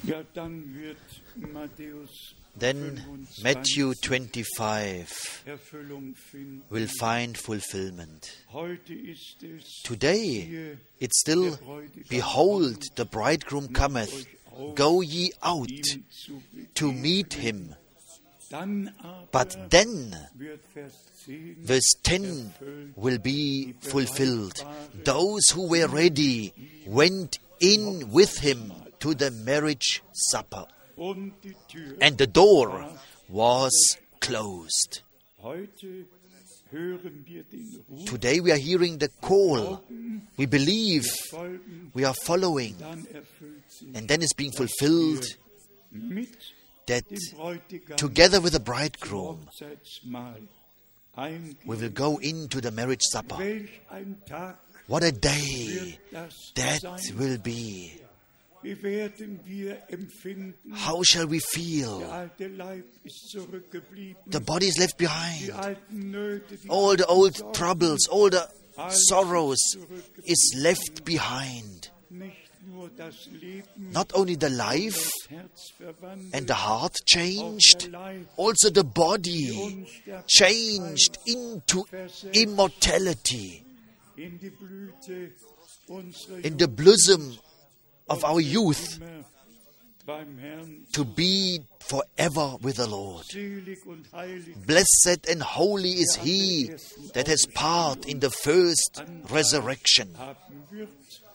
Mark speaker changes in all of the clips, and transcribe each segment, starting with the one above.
Speaker 1: Ja, dann wird Matthäus
Speaker 2: then Matthew 25
Speaker 1: Erfüllung finden.
Speaker 2: will find fulfillment.
Speaker 1: Heute ist es
Speaker 2: Today
Speaker 1: hier
Speaker 2: it's still,
Speaker 1: der Bräutigam
Speaker 2: behold, the bridegroom cometh, go ye out
Speaker 1: ihm zu
Speaker 2: to meet him.
Speaker 1: Dann aber
Speaker 2: But then,
Speaker 1: wird Vers 10
Speaker 2: verse 10 will be fulfilled. Those who were ready went in with him to the marriage supper,
Speaker 1: und die Tür.
Speaker 2: and the door was closed.
Speaker 1: Heute hören wir den Ruf,
Speaker 2: Today we are hearing the call. We believe,
Speaker 1: folgen,
Speaker 2: we are following,
Speaker 1: dann erfüllt sich
Speaker 2: and then it's being fulfilled
Speaker 1: mit
Speaker 2: that
Speaker 1: dem Bräutigam
Speaker 2: together with the bridegroom
Speaker 1: Hochzeitsmahl
Speaker 2: we will
Speaker 1: eingehen.
Speaker 2: go into the marriage supper.
Speaker 1: Welch ein Tag
Speaker 2: What a day
Speaker 1: wird das
Speaker 2: that
Speaker 1: sein?
Speaker 2: will be.
Speaker 1: Wie werden wir empfinden?
Speaker 2: How shall we
Speaker 1: Der
Speaker 2: feel?
Speaker 1: alte Leib ist zurückgeblieben.
Speaker 2: The body is left
Speaker 1: Die
Speaker 2: behind.
Speaker 1: alten Nöte, die
Speaker 2: All the
Speaker 1: alten
Speaker 2: old
Speaker 1: Sorgen,
Speaker 2: troubles, all the
Speaker 1: alles
Speaker 2: sorrows
Speaker 1: ist zurückgeblieben.
Speaker 2: is left behind.
Speaker 1: Nicht nur das Leben,
Speaker 2: Not only the life
Speaker 1: das Herz verwandelt,
Speaker 2: and the heart
Speaker 1: auch
Speaker 2: changed,
Speaker 1: der Leib,
Speaker 2: also the body
Speaker 1: Unsterblichkeit,
Speaker 2: changed into immortality,
Speaker 1: in die Blüte unserer
Speaker 2: in the bosom of our youth,
Speaker 1: immer beim Herrn.
Speaker 2: to be forever with the Lord.
Speaker 1: Selig und heilig
Speaker 2: Blessed and holy is he that has part in the first resurrection.
Speaker 1: haben wird.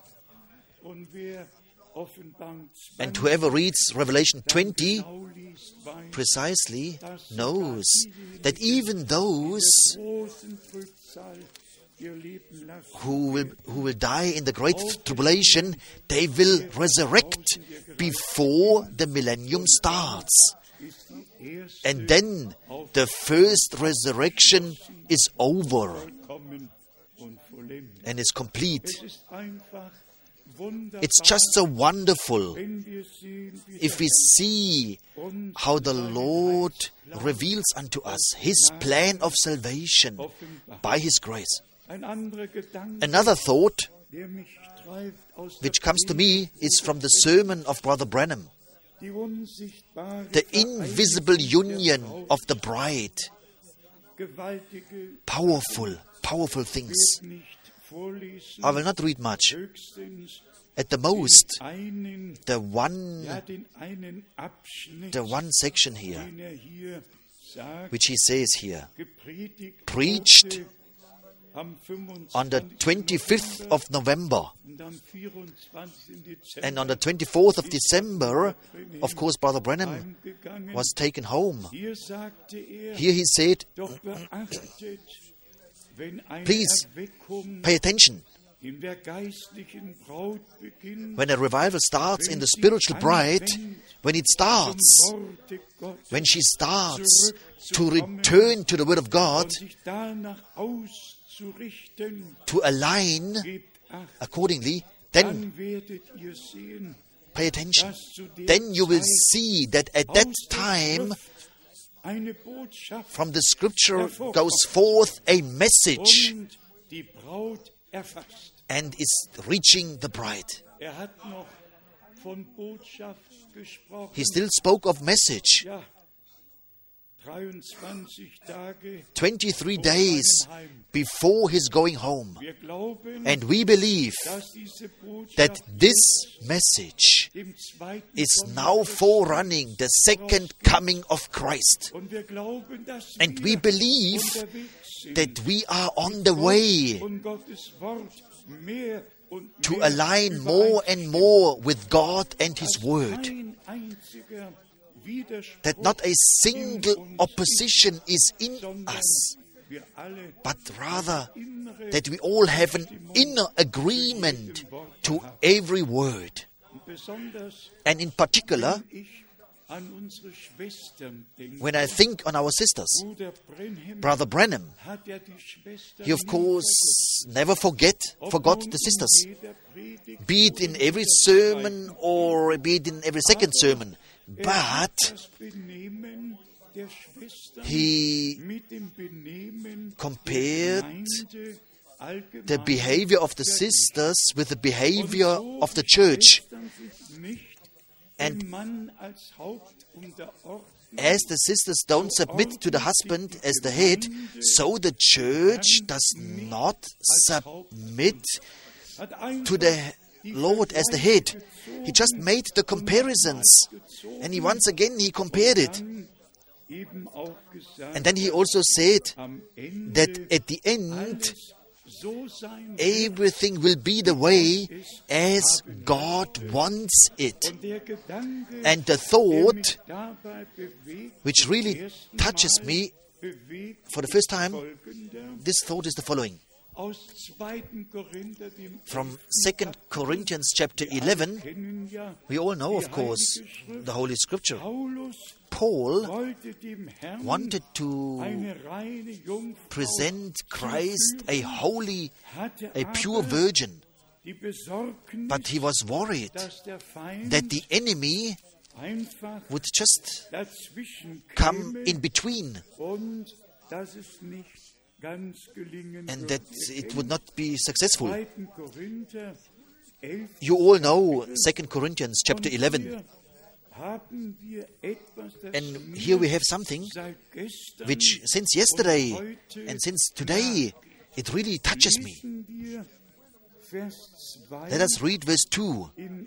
Speaker 1: Und wer Offenbarung
Speaker 2: And whoever reads Revelation 20
Speaker 1: genau liest, weiß,
Speaker 2: precisely knows that even those
Speaker 1: großen Trübsal ihr Leben lassen,
Speaker 2: who will die in the great tribulation, they will resurrect before the millennium starts.
Speaker 1: ist die erste
Speaker 2: And then the first resurrection is over
Speaker 1: vollkommen und vollendet.
Speaker 2: and is complete.
Speaker 1: Es ist einfach wunderbar,
Speaker 2: It's just so wonderful
Speaker 1: wenn wir sehen, wie
Speaker 2: if we see
Speaker 1: uns
Speaker 2: how the Lord reveals unto us His plan of salvation
Speaker 1: offenbart.
Speaker 2: by His grace.
Speaker 1: Ein anderer Gedanke,
Speaker 2: Another thought
Speaker 1: der mich treibt aus
Speaker 2: which
Speaker 1: der
Speaker 2: comes to me is from the sermon of Brother Branham,
Speaker 1: die unsichtbare
Speaker 2: the invisible union of the bride.
Speaker 1: gewaltige
Speaker 2: Powerful, powerful things.
Speaker 1: nicht vorlesen,
Speaker 2: I will not read much.
Speaker 1: höchstens
Speaker 2: At the most,
Speaker 1: einen,
Speaker 2: the one
Speaker 1: den einen Abschnitt,
Speaker 2: section here,
Speaker 1: den hier sagt,
Speaker 2: which he says here,
Speaker 1: gepredigt
Speaker 2: preached
Speaker 1: wurde am 25.
Speaker 2: on the 25th of November.
Speaker 1: und am 24. Dezember
Speaker 2: And on the 24th of December, of course, Brother Branham
Speaker 1: heimgegangen.
Speaker 2: was taken home.
Speaker 1: Hier sagte
Speaker 2: Here he said,
Speaker 1: doch beachtet, wenn eine
Speaker 2: Please,
Speaker 1: Erweckung
Speaker 2: pay attention.
Speaker 1: in der geistlichen Braut beginnt,
Speaker 2: When a revival starts in the spiritual bride, when it starts,
Speaker 1: Worte Gottes
Speaker 2: when she starts to return to the Word of God,
Speaker 1: und sich danach auszurichten,
Speaker 2: to align
Speaker 1: gebt acht,
Speaker 2: accordingly, then
Speaker 1: dann werdet ihr sehen,
Speaker 2: pay attention.
Speaker 1: dass zu der
Speaker 2: Then you will
Speaker 1: Zeit
Speaker 2: see that at that
Speaker 1: aus der
Speaker 2: time,
Speaker 1: Schrift eine Botschaft
Speaker 2: from the Scripture goes forth a message
Speaker 1: und die Braut erfasst.
Speaker 2: and is reaching the bride.
Speaker 1: Hat noch von Botschaft gesprochen.
Speaker 2: He still spoke of message.
Speaker 1: Ja, 23 Tage
Speaker 2: 23 days before his going home.
Speaker 1: Wir glauben,
Speaker 2: And we believe
Speaker 1: dass diese Botschaft
Speaker 2: that this message
Speaker 1: dem zweiten
Speaker 2: is
Speaker 1: Kommen
Speaker 2: now
Speaker 1: Christi
Speaker 2: forerunning the second coming of Christ.
Speaker 1: und wir glauben, dass
Speaker 2: And we
Speaker 1: wir
Speaker 2: believe
Speaker 1: unterwegs sind,
Speaker 2: that we are on the way
Speaker 1: und Gottes Wort mehr und
Speaker 2: to
Speaker 1: mehr
Speaker 2: align more and more with God and His Word.
Speaker 1: kein einziger Widerspruch
Speaker 2: That not a
Speaker 1: in
Speaker 2: single
Speaker 1: uns
Speaker 2: opposition is in
Speaker 1: sondern
Speaker 2: us,
Speaker 1: wir alle
Speaker 2: but rather
Speaker 1: innere
Speaker 2: that we all have an inner agreement to every word.
Speaker 1: und besonders
Speaker 2: And in particular,
Speaker 1: ich an unsere Schwestern denke.
Speaker 2: when I think on our sisters,
Speaker 1: Bruder Brenhem
Speaker 2: Brother Branham,
Speaker 1: hat ja die Schwestern
Speaker 2: he of course never forgot the sisters, be it in every sermon or be it in every second sermon. But
Speaker 1: das Benehmen der Schwestern
Speaker 2: he
Speaker 1: mit dem Benehmen
Speaker 2: compared
Speaker 1: Gemeinde allgemein.
Speaker 2: the behavior of the sisters with the behavior of the church.
Speaker 1: Schwestern sich nicht dem Mann als Haupt unterordnet,
Speaker 2: as the sisters don't submit to the husband as the head, so the church does not submit to the Lord as the head. He just made the comparisons, and once again he compared it.
Speaker 1: eben auch gesagt,
Speaker 2: And then he also said
Speaker 1: am Ende
Speaker 2: that at the end
Speaker 1: alles so sein wird.
Speaker 2: everything will be the way as God wants it.
Speaker 1: Und der Gedanke,
Speaker 2: And the
Speaker 1: der
Speaker 2: thought
Speaker 1: mich dabei bewegt,
Speaker 2: which really
Speaker 1: ersten
Speaker 2: touches
Speaker 1: Mal
Speaker 2: me
Speaker 1: bewegt,
Speaker 2: for the first time,
Speaker 1: folgender.
Speaker 2: this thought is the following.
Speaker 1: Aus 2. Korinther, dem
Speaker 2: From
Speaker 1: 11.
Speaker 2: 2 Corinthians chapter 11,
Speaker 1: kennen ja,
Speaker 2: we all know, of course, the Holy Scripture.
Speaker 1: Paulus
Speaker 2: Paul
Speaker 1: wollte dem Herrn
Speaker 2: wanted to
Speaker 1: eine reine Jungfrau
Speaker 2: present Christ a holy,
Speaker 1: hatte
Speaker 2: a pure
Speaker 1: aber
Speaker 2: virgin,
Speaker 1: die Besorgnis,
Speaker 2: but he was worried
Speaker 1: dass der Feind
Speaker 2: that the enemy
Speaker 1: einfach
Speaker 2: would just
Speaker 1: dazwischen
Speaker 2: come
Speaker 1: käme
Speaker 2: in between
Speaker 1: und dass es nicht ganz gelingen
Speaker 2: and
Speaker 1: würde.
Speaker 2: that it would not be successful.
Speaker 1: 2. Korinther 11.
Speaker 2: You all know 2 Corinthians chapter 11,
Speaker 1: Hier haben wir etwas, das
Speaker 2: and
Speaker 1: mir
Speaker 2: here we have something
Speaker 1: seit gestern
Speaker 2: which since yesterday and since today it really touches me.
Speaker 1: lesen wir Vers 2
Speaker 2: Let us read verse 2
Speaker 1: im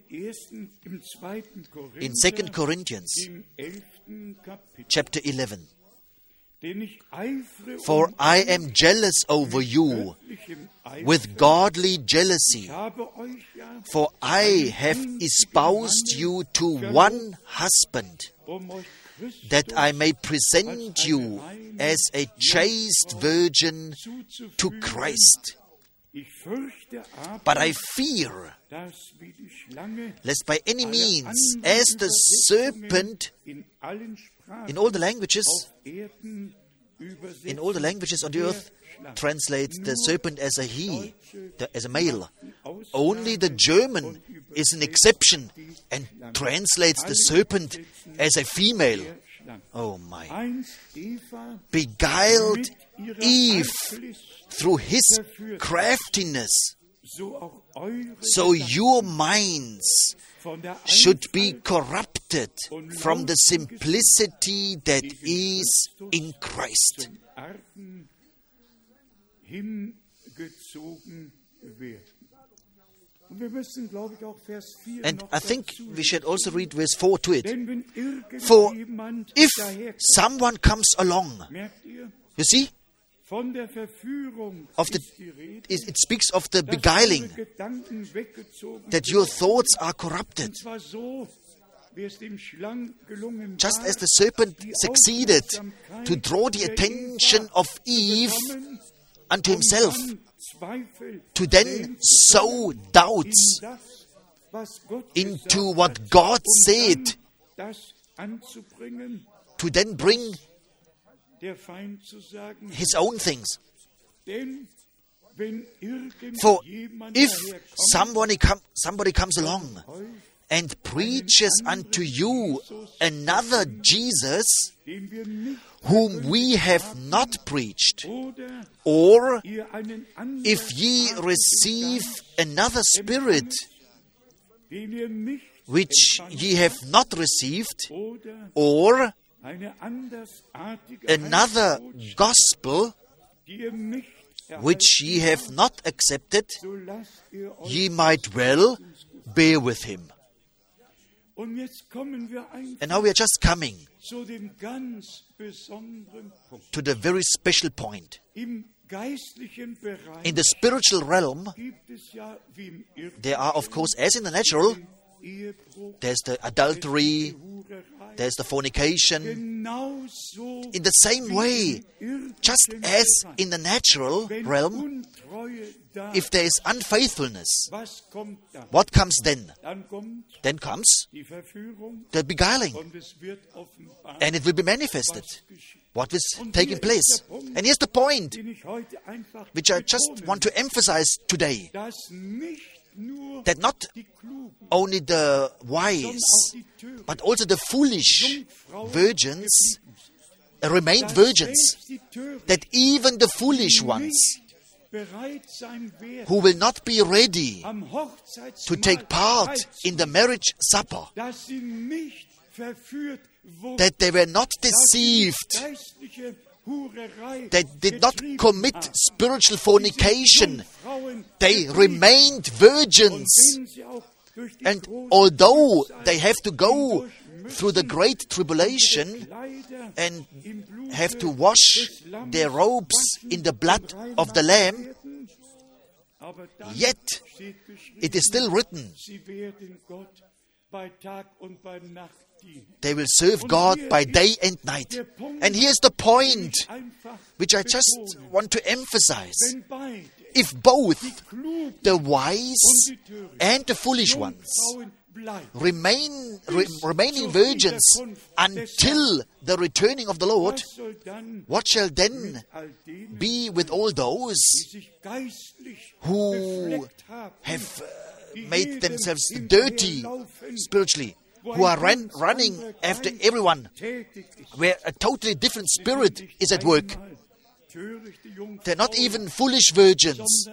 Speaker 1: 2. Korinther,
Speaker 2: in 2 Corinthians
Speaker 1: im 11. Kapitel.
Speaker 2: chapter 11.
Speaker 1: Denn ich eifere
Speaker 2: For I am jealous over you
Speaker 1: göttlichem Eifer.
Speaker 2: with godly jealousy,
Speaker 1: Ich habe euch ja,
Speaker 2: for I have espoused you to one husband,
Speaker 1: euch Christus
Speaker 2: that I may present you as a chaste virgin to
Speaker 1: zuzufügen.
Speaker 2: Christ.
Speaker 1: Ich fürchte aber,
Speaker 2: But I fear,
Speaker 1: dass wie die Schlange
Speaker 2: lest by any
Speaker 1: alle
Speaker 2: means,
Speaker 1: anderen
Speaker 2: as the
Speaker 1: Übersetzungen
Speaker 2: serpent
Speaker 1: in allen Sprachen
Speaker 2: in all the languages,
Speaker 1: auf Erden übersetzt,
Speaker 2: in all the languages on the earth, translate the serpent as a he, as a male. Only the German is an exception and translates the serpent as a female. Oh my.
Speaker 1: Einst Eva
Speaker 2: Beguiled
Speaker 1: mit ihrer
Speaker 2: Eve
Speaker 1: Arglist,
Speaker 2: through his craftiness.
Speaker 1: so auch eure
Speaker 2: So your minds
Speaker 1: von der
Speaker 2: should be
Speaker 1: Einfalt
Speaker 2: corrupted from the simplicity that is in Christ.
Speaker 1: zum Argen hingezogen werden. Und wir müssen, glaube ich, auch Vers 4
Speaker 2: And
Speaker 1: noch
Speaker 2: I think
Speaker 1: dazu
Speaker 2: we should also read verse 4 to it.
Speaker 1: Denn wenn
Speaker 2: For
Speaker 1: irgendjemand
Speaker 2: if
Speaker 1: daherkommt,
Speaker 2: someone comes along,
Speaker 1: merkt ihr,
Speaker 2: you see,
Speaker 1: von der Verführung
Speaker 2: of the,
Speaker 1: ist die Rede,
Speaker 2: it speaks of the
Speaker 1: dass
Speaker 2: beguiling,
Speaker 1: eure Gedanken weggezogen
Speaker 2: that your thoughts are corrupted.
Speaker 1: Und zwar so, wie es dem Schlang gelungen
Speaker 2: Just
Speaker 1: war,
Speaker 2: as the serpent
Speaker 1: die
Speaker 2: succeeded
Speaker 1: Aufmerksamkeit
Speaker 2: to draw the
Speaker 1: der
Speaker 2: attention
Speaker 1: Eva
Speaker 2: of
Speaker 1: zu
Speaker 2: Eve
Speaker 1: bekommen,
Speaker 2: unto
Speaker 1: um
Speaker 2: himself,
Speaker 1: dann Zweifel
Speaker 2: to then
Speaker 1: sehen
Speaker 2: sow
Speaker 1: in
Speaker 2: doubts
Speaker 1: das, was Gott
Speaker 2: into
Speaker 1: gesagt
Speaker 2: what
Speaker 1: hat,
Speaker 2: God
Speaker 1: um
Speaker 2: said,
Speaker 1: dann das anzubringen,
Speaker 2: to then bring
Speaker 1: der Feind zu sagen,
Speaker 2: his own things.
Speaker 1: denn wenn
Speaker 2: For
Speaker 1: irgendjemand
Speaker 2: if
Speaker 1: daherkommt,
Speaker 2: somebody comes along
Speaker 1: euch,
Speaker 2: and preaches unto you another Jesus
Speaker 1: den wir nicht
Speaker 2: whom we have not preached,
Speaker 1: oder
Speaker 2: or
Speaker 1: ihr einen anderen
Speaker 2: if ye receive another spirit
Speaker 1: den ihr nicht
Speaker 2: which ye have not received,
Speaker 1: oder
Speaker 2: or
Speaker 1: eine andersartige
Speaker 2: another
Speaker 1: Heilsbotschaft,
Speaker 2: gospel
Speaker 1: die ihr nicht
Speaker 2: which ye have not accepted,
Speaker 1: so lasst ihr euch.
Speaker 2: ye might well bear with him.
Speaker 1: Und jetzt kommen wir einfach
Speaker 2: And now we are just coming
Speaker 1: zu dem ganz besonderen Punkt.
Speaker 2: to the very special point.
Speaker 1: Im geistlichen Bereich
Speaker 2: In the spiritual realm,
Speaker 1: gibt es ja wie im Irdischen
Speaker 2: there are, of course, as in the natural,
Speaker 1: Ehebruch,
Speaker 2: there's the adultery,
Speaker 1: Hurerei.
Speaker 2: there's the fornication.
Speaker 1: Genauso
Speaker 2: In the same way, just as in the natural
Speaker 1: wenn
Speaker 2: realm,
Speaker 1: Untreue da
Speaker 2: if there is unfaithfulness,
Speaker 1: was kommt dann?
Speaker 2: what comes then?
Speaker 1: Dann kommt
Speaker 2: Then comes
Speaker 1: die Verführung
Speaker 2: the beguiling,
Speaker 1: und es wird offenbar,
Speaker 2: and it will be manifested
Speaker 1: was geschieht.
Speaker 2: what is taking place. And here's the point
Speaker 1: Den ich heute einfach
Speaker 2: which I just
Speaker 1: betonen
Speaker 2: want to emphasize today,
Speaker 1: dass nicht nur
Speaker 2: that not
Speaker 1: die Klugen,
Speaker 2: only the
Speaker 1: sondern
Speaker 2: wise,
Speaker 1: auch die Törichten,
Speaker 2: but also the foolish virgins remained
Speaker 1: dass
Speaker 2: virgins,
Speaker 1: selbst die Törichten,
Speaker 2: that even the foolish ones, who will not be ready to take part in the marriage supper, that they were not deceived, they did not commit spiritual fornication, they remained virgins. And although they have to go through the great tribulation and have to wash their robes in the blood of the Lamb, yet it is still written, they will serve God by day and night. And here's the point which I just want to emphasize. If both the wise and the foolish ones remaining virgins until the returning of the Lord, what shall then be with all those who have made themselves dirty spiritually, who are running after everyone, where a totally different spirit is at work? They're not even foolish virgins.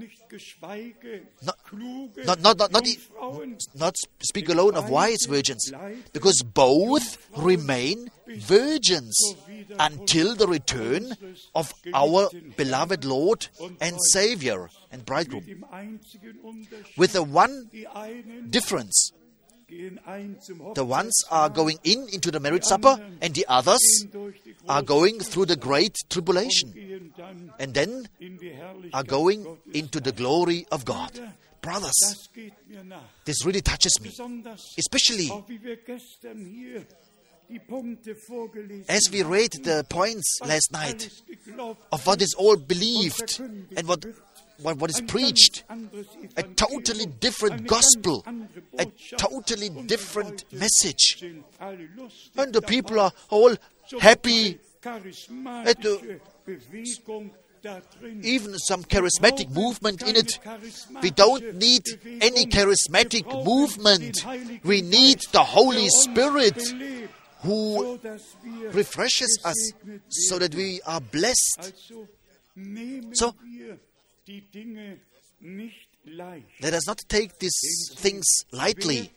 Speaker 2: Not speak alone of wise virgins, because both remain virgins until the return of our beloved Lord and Savior and Bridegroom. With the one difference. The ones are going into the marriage supper, and the others are going through the great tribulation, and then are going into the glory of God. Brothers, this really touches me, especially as we read the points last night of what is all believed and what is preached. A totally different gospel, a totally different message. And the people are all happy. Even some charismatic movement in it. We don't need any charismatic movement. We need the Holy Spirit who refreshes us so that we are blessed. So, let us not take these things lightly,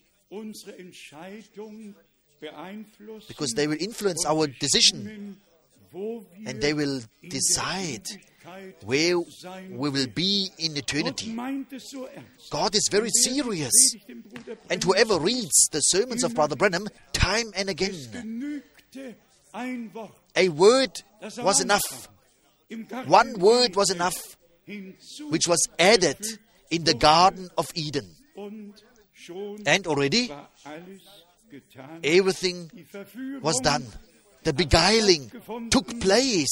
Speaker 2: because they will influence our decision, and they will decide where we will be in eternity. God is very serious, and whoever reads the sermons of Brother Branham time and again, a word was enough. One word was enough, which was added in the Garden of Eden. And already everything was done. The beguiling took place.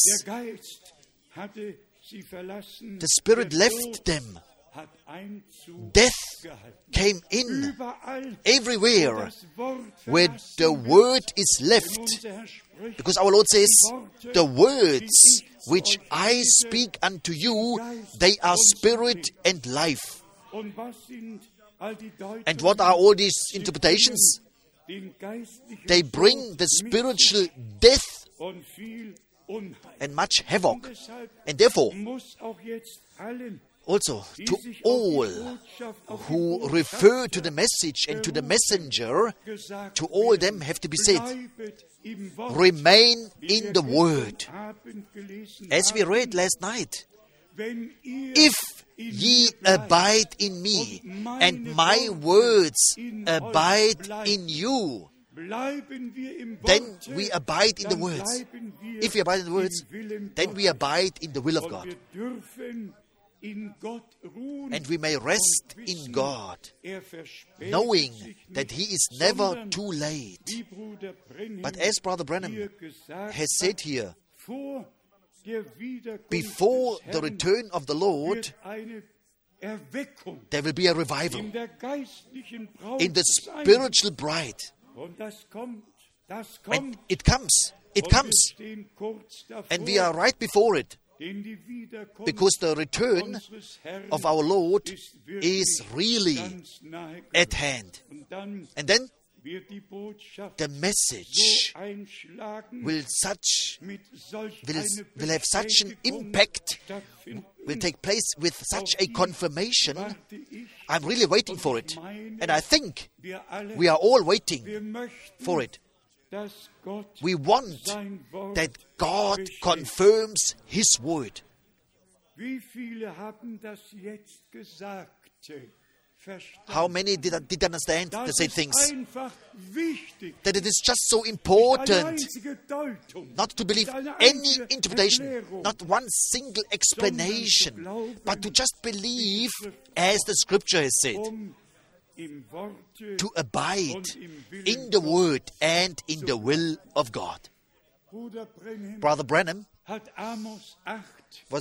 Speaker 2: The Spirit left them. Death came in everywhere where the word is left. Because our Lord says, the words which I speak unto you, they are spirit and life. And what are all these interpretations? They bring the spiritual death and much havoc. And therefore, also to all who refer to the message and to the messenger, to all them have to be said, remain in the Word. As we read last night, if ye abide in me, and my words abide in you, then we abide in the words. If we abide in the words, then we abide in the will of God. And we may rest in God, knowing that He is never too late. But as Brother Branham has said here, before the return of the Lord, there will be a revival in the spiritual bride. And it comes. And we are right before it. Because the return of our Lord is really at hand. And then the message will have such an impact, will take place with such a confirmation. I'm really waiting for it. And I think we are all waiting for it. We want that God confirms His word. How many did understand the same things? That it is just so important not to believe any interpretation, not one single explanation, but to just believe as the Scripture has said. To abide in the Word and in the will of God. Brother Branham was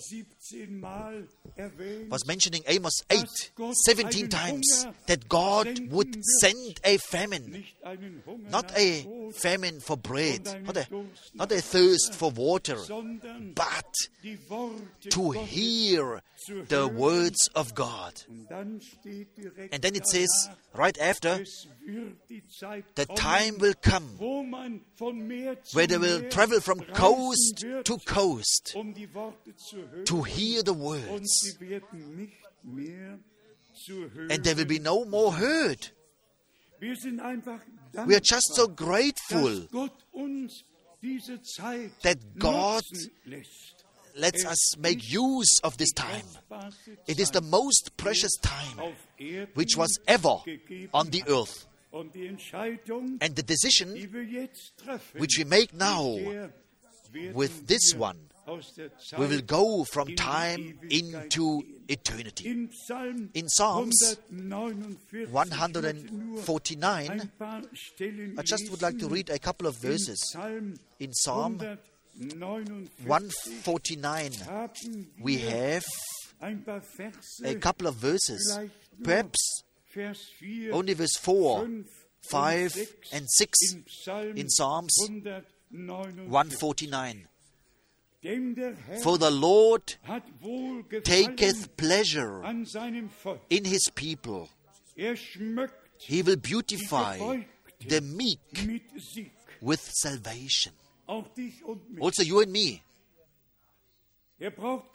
Speaker 2: mentioning Amos 8, 17 times, that God would send a famine. Not a famine for bread, not a thirst for water, but to hear the words of God. And then it says, right after, the time will come where they will travel from coast to coast to hear the words. And there will be no more heard. We are just so grateful that God lets us make use of this time. It is the most precious time which was ever on the earth. And the decision which we make now with this one, we will go from time into eternity. In Psalms 149, I just would like to read a couple of verses. In Psalm 149, we have a couple of verses, perhaps only verse 4, 5, and 6 in Psalms 149. For the Lord taketh pleasure in His people. He will beautify the meek with salvation. Also you and me. He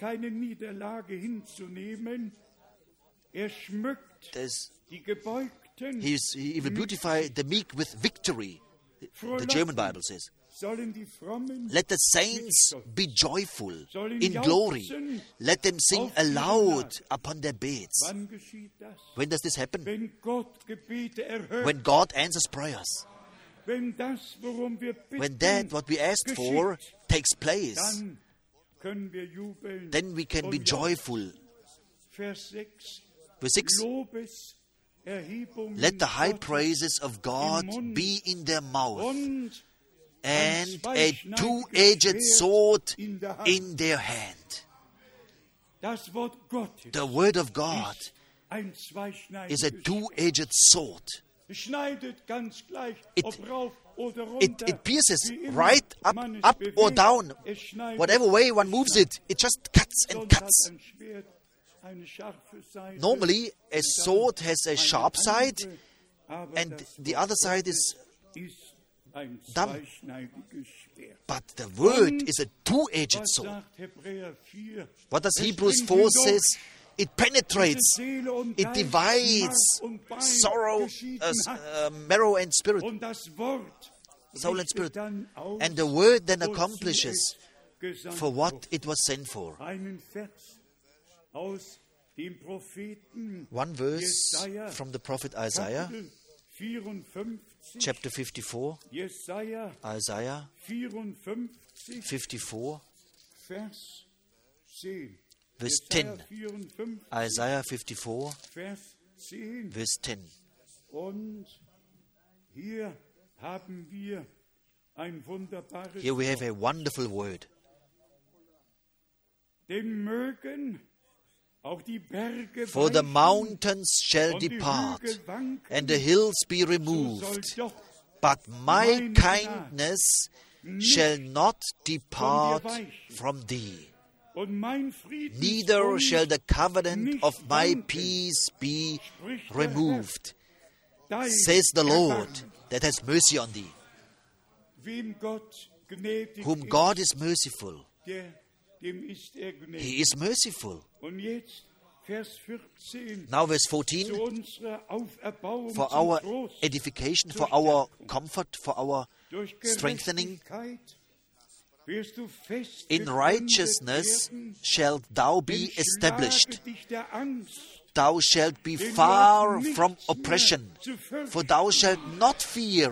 Speaker 2: will beautify the meek with victory, the German Bible says. Let the saints be joyful in glory. Let them sing aloud upon their beds. When does this happen? When God answers prayers. When that, what we asked for, takes place, then we can be joyful. Verse 6. Let the high praises of God be in their mouth, and a two-edged sword in their hand. The Word of God is a two-edged sword. It pierces right up or down. Whatever way one moves it, it just cuts and cuts. Normally, a sword has a sharp side, and the other side is dumb. But the Word is a two-edged sword. What does Hebrews 4 says? It penetrates, it divides sorrow, marrow and spirit, soul and spirit. And the Word then accomplishes for what it was sent for. One verse from the prophet Isaiah, chapter 54. Isaiah 54, verse 10. Isaiah 54, verse 10. Here we have a wonderful word. For the mountains shall depart, and the hills be removed, but my kindness shall not depart from thee, neither shall the covenant of my peace be removed. says the Lord, that has mercy on thee. Whom God is merciful, He is merciful. Now verse 14, for our edification, for our comfort, for our strengthening, in righteousness shalt thou be established. Thou shalt be far from oppression, for thou shalt not fear,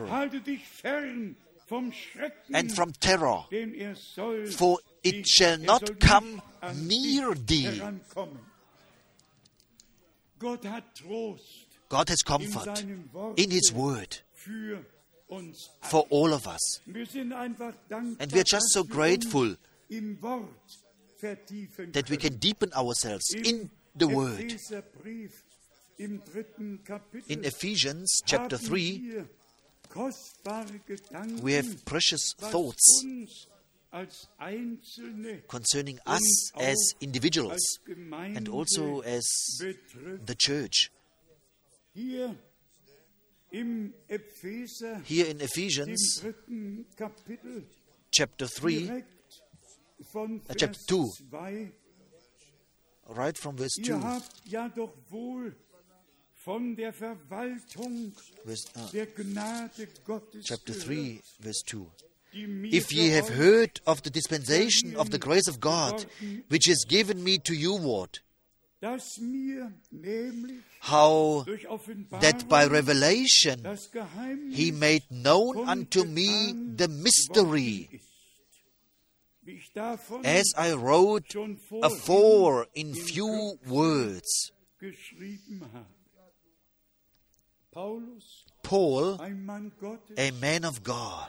Speaker 2: and from terror, for it shall not come near thee. God has comfort in His Word for all of us. And we are just so grateful that we can deepen ourselves in the Word. In Ephesians chapter 3, we have precious thoughts concerning us as individuals and also as the church. Here in Ephesians chapter 3, chapter 2, right from verse 2. Chapter 3, verse 2. If ye have heard of the dispensation of the grace of God, which is given me to you ward, how that by revelation He made known unto me the mystery, as I wrote afore in few words. Paul, a man of God,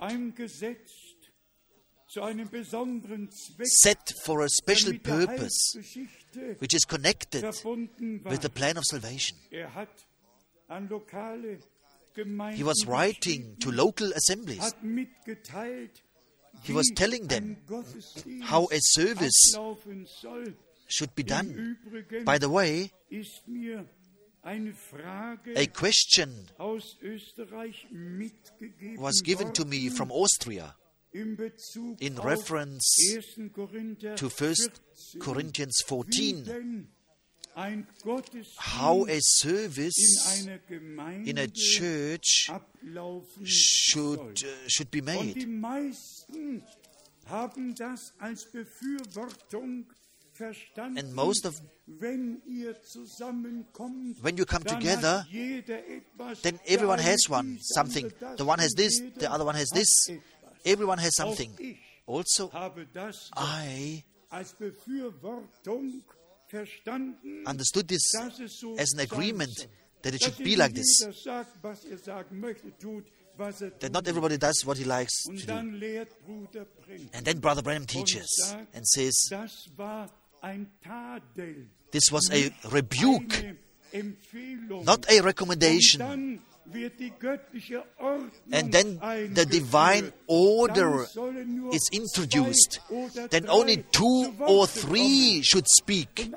Speaker 2: set for a special purpose, which is connected with the plan of salvation. He was writing to local assemblies. He was telling them how a service should be done. By the way, a question was given to me from Austria in reference to 1 Corinthians 14, how a service in a church should be made. And most of, when you come together, then everyone has something. The one has this, the other one has this. Everyone has something. Also, I understood this as an agreement that it should be like this. That not everybody does what he likes to do. And then Brother Branham teaches and says, this was a rebuke, not a recommendation. And then the divine order is introduced. Then only 2 or 3 should speak.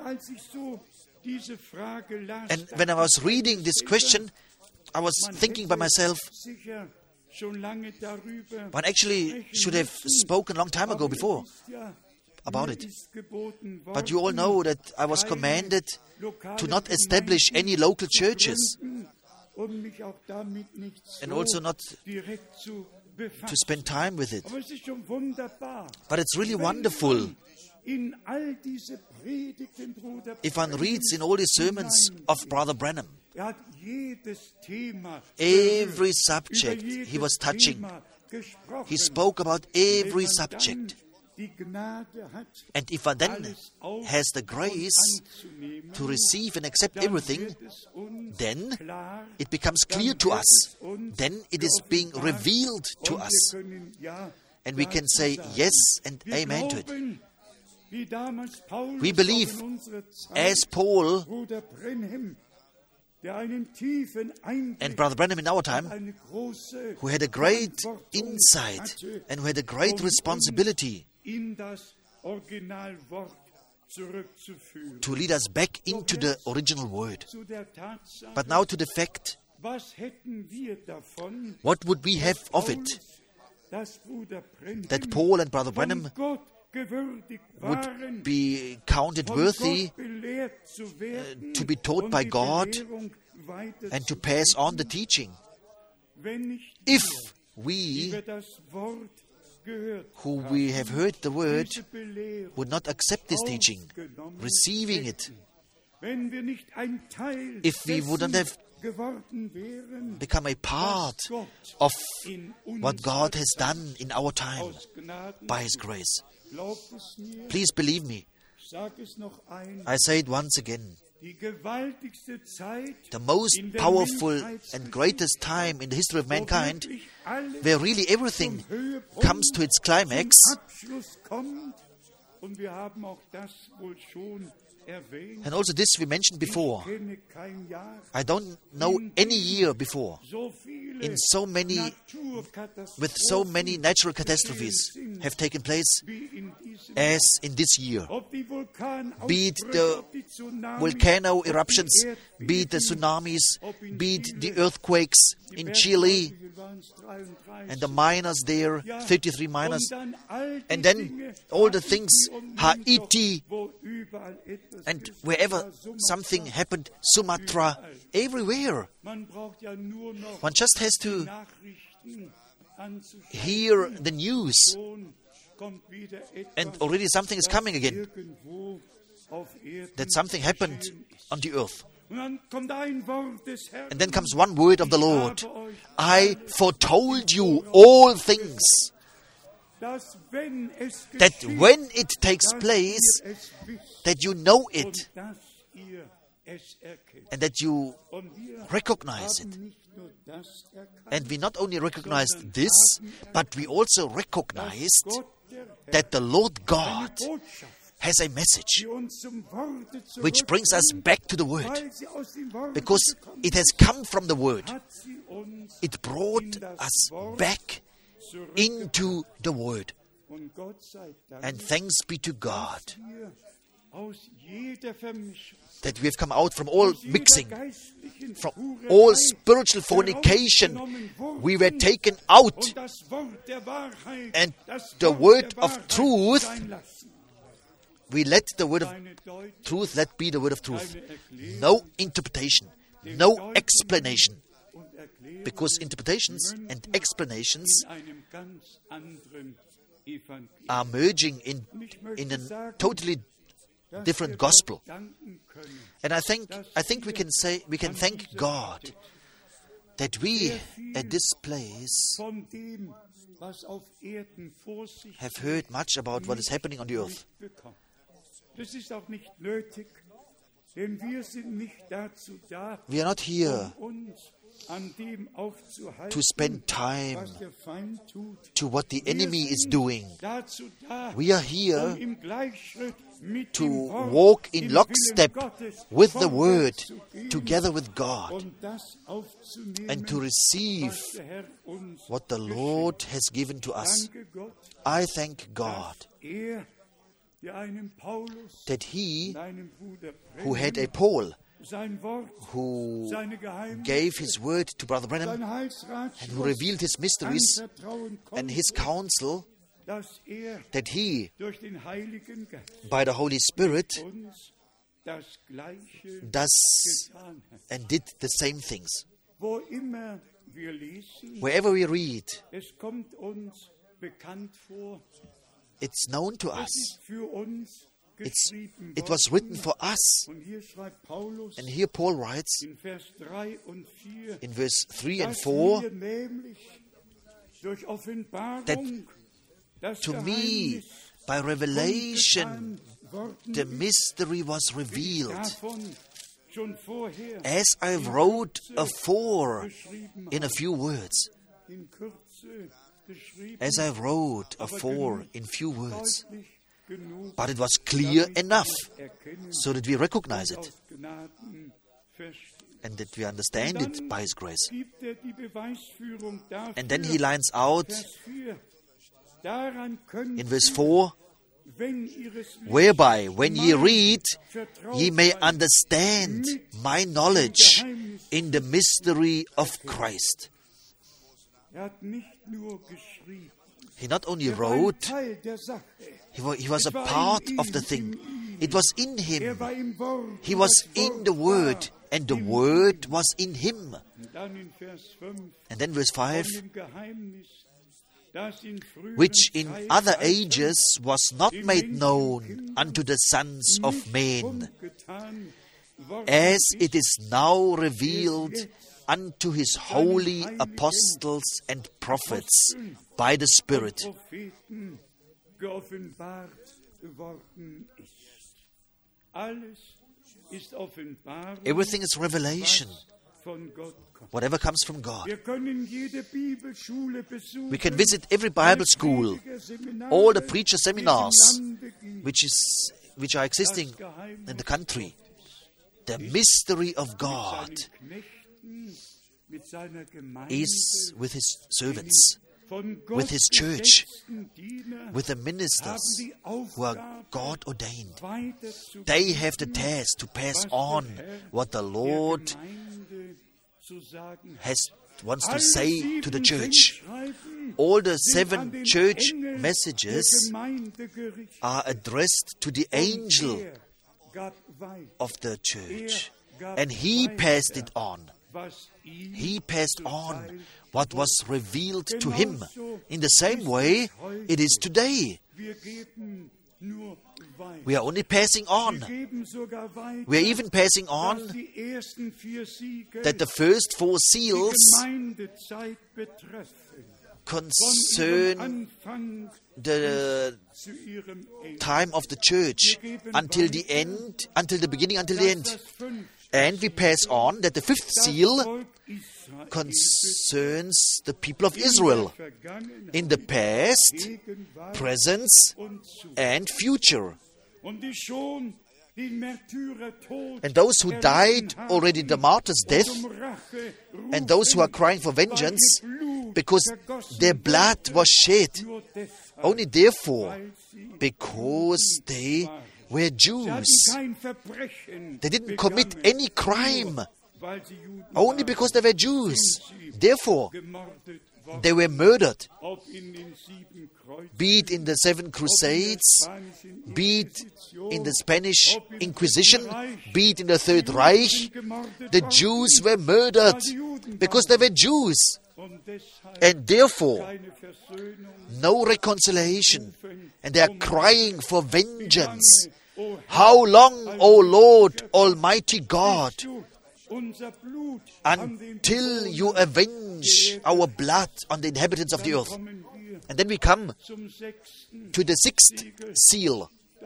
Speaker 2: And when I was reading this question, I was thinking by myself, one actually should have spoken a long time ago before about it. But you all know that I was commanded to not establish any local churches and also not to spend time with it. But it's really wonderful if one reads in all the sermons of Brother Branham, every subject he was touching, he spoke about every subject. And if one then has the grace to receive and accept everything, then it becomes clear to us. Then it is being revealed to us. And we can say yes and amen to it. We believe, as Paul and Brother Branham in our time, who had a great insight and who had a great responsibility to lead us back into the original word. But now to the fact What would we have of it? That Paul and Brother Branham would be counted worthy to be taught by God and to pass on the teaching. If we, who we have heard the word, would not accept this teaching, receiving it, if we wouldn't have become a part of what God has done in our time by His grace. Please believe me. I say it once again. The most powerful and greatest time in the history of mankind, where really everything comes to its climax, and also this we mentioned before. I don't know any year before with so many natural catastrophes have taken place as in this year. Be it the volcano eruptions, be it the tsunamis, be it the earthquakes in Chile, and the miners there, 33 miners, and then all the things, Haiti, and wherever something happened, Sumatra, everywhere. One just has to hear the news, and already something is coming again. That something happened on the earth. And then comes one word of the Lord. I foretold you all things. That when it takes place, that you know it, and that you recognize it. And we not only recognized this, but we also recognized that the Lord God has a message which brings us back to the Word, because it has come from the Word. It brought us back into the Word. And thanks be to God that we have come out from all mixing, from all spiritual fornication. We were taken out, and the word of truth, we let the word of truth, let be the word of truth. No interpretation, no explanation. Because interpretations and explanations are merging in a totally different gospel. And I think we can thank God that we at this place have heard much about what is happening on the earth. We are not here to spend time to what the enemy is doing. We are here to walk in lockstep with the Word, together with God, and to receive what the Lord has given to us. I thank God that He, who had a Paul, who gave his word to Brother Branham, and who revealed his mysteries and his counsel, that He, by the Holy Spirit, does and did the same things. Wherever we read, it's known to us. It was written for us. And here Paul writes in verse 3 and 4 that to me, by revelation, the mystery was revealed, as I wrote afore in a few words. As I wrote afore in few words. But it was clear enough so that we recognize it and that we understand it by His grace. And then he lines out in verse 4 whereby, when ye read, ye may understand my knowledge in the mystery of Christ. He not only wrote, he was a part of the thing. It was in him. He was in the Word, and the Word was in him. And then verse 5, which in other ages was not made known unto the sons of men, as it is now revealed unto his holy apostles and prophets by the Spirit. Everything is revelation. Whatever comes from God. We can visit every Bible school, all the preacher seminars which are existing in the country. The mystery of God is with His servants, with His church, with the ministers who are God ordained. They have the task to pass on what the Lord wants to say to the church. All the 7 church messages are addressed to the angel of the church, and he passed it on. He passed on what was revealed to him. In the same way, it is today. We are only passing on. We are even passing on that the first 4 seals concern the time of the church until the end, until the beginning, until the end. And we pass on that the 5th seal concerns the people of Israel in the past, present, and future. And those who died already the martyr's death, and those who are crying for vengeance, because their blood was shed, only therefore, because they were Jews. They didn't commit any crime, only because they were Jews. Therefore, they were murdered, be it in the 7 Crusades, be it in the Spanish Inquisition, be it in the Third Reich. The Jews were murdered because they were Jews, and therefore no reconciliation, and they are crying for vengeance. How long, O Lord Almighty God, until you avenge our blood on the inhabitants of the earth? And then we come to the 6th seal,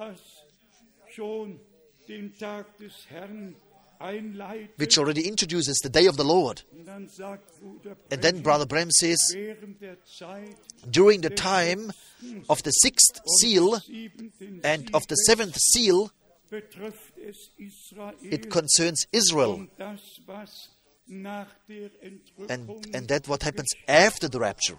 Speaker 2: which already introduces the day of the Lord. And then Brother Branham says, during the time of the 6th seal and of the 7th seal, it concerns Israel. And that what happens after the rapture.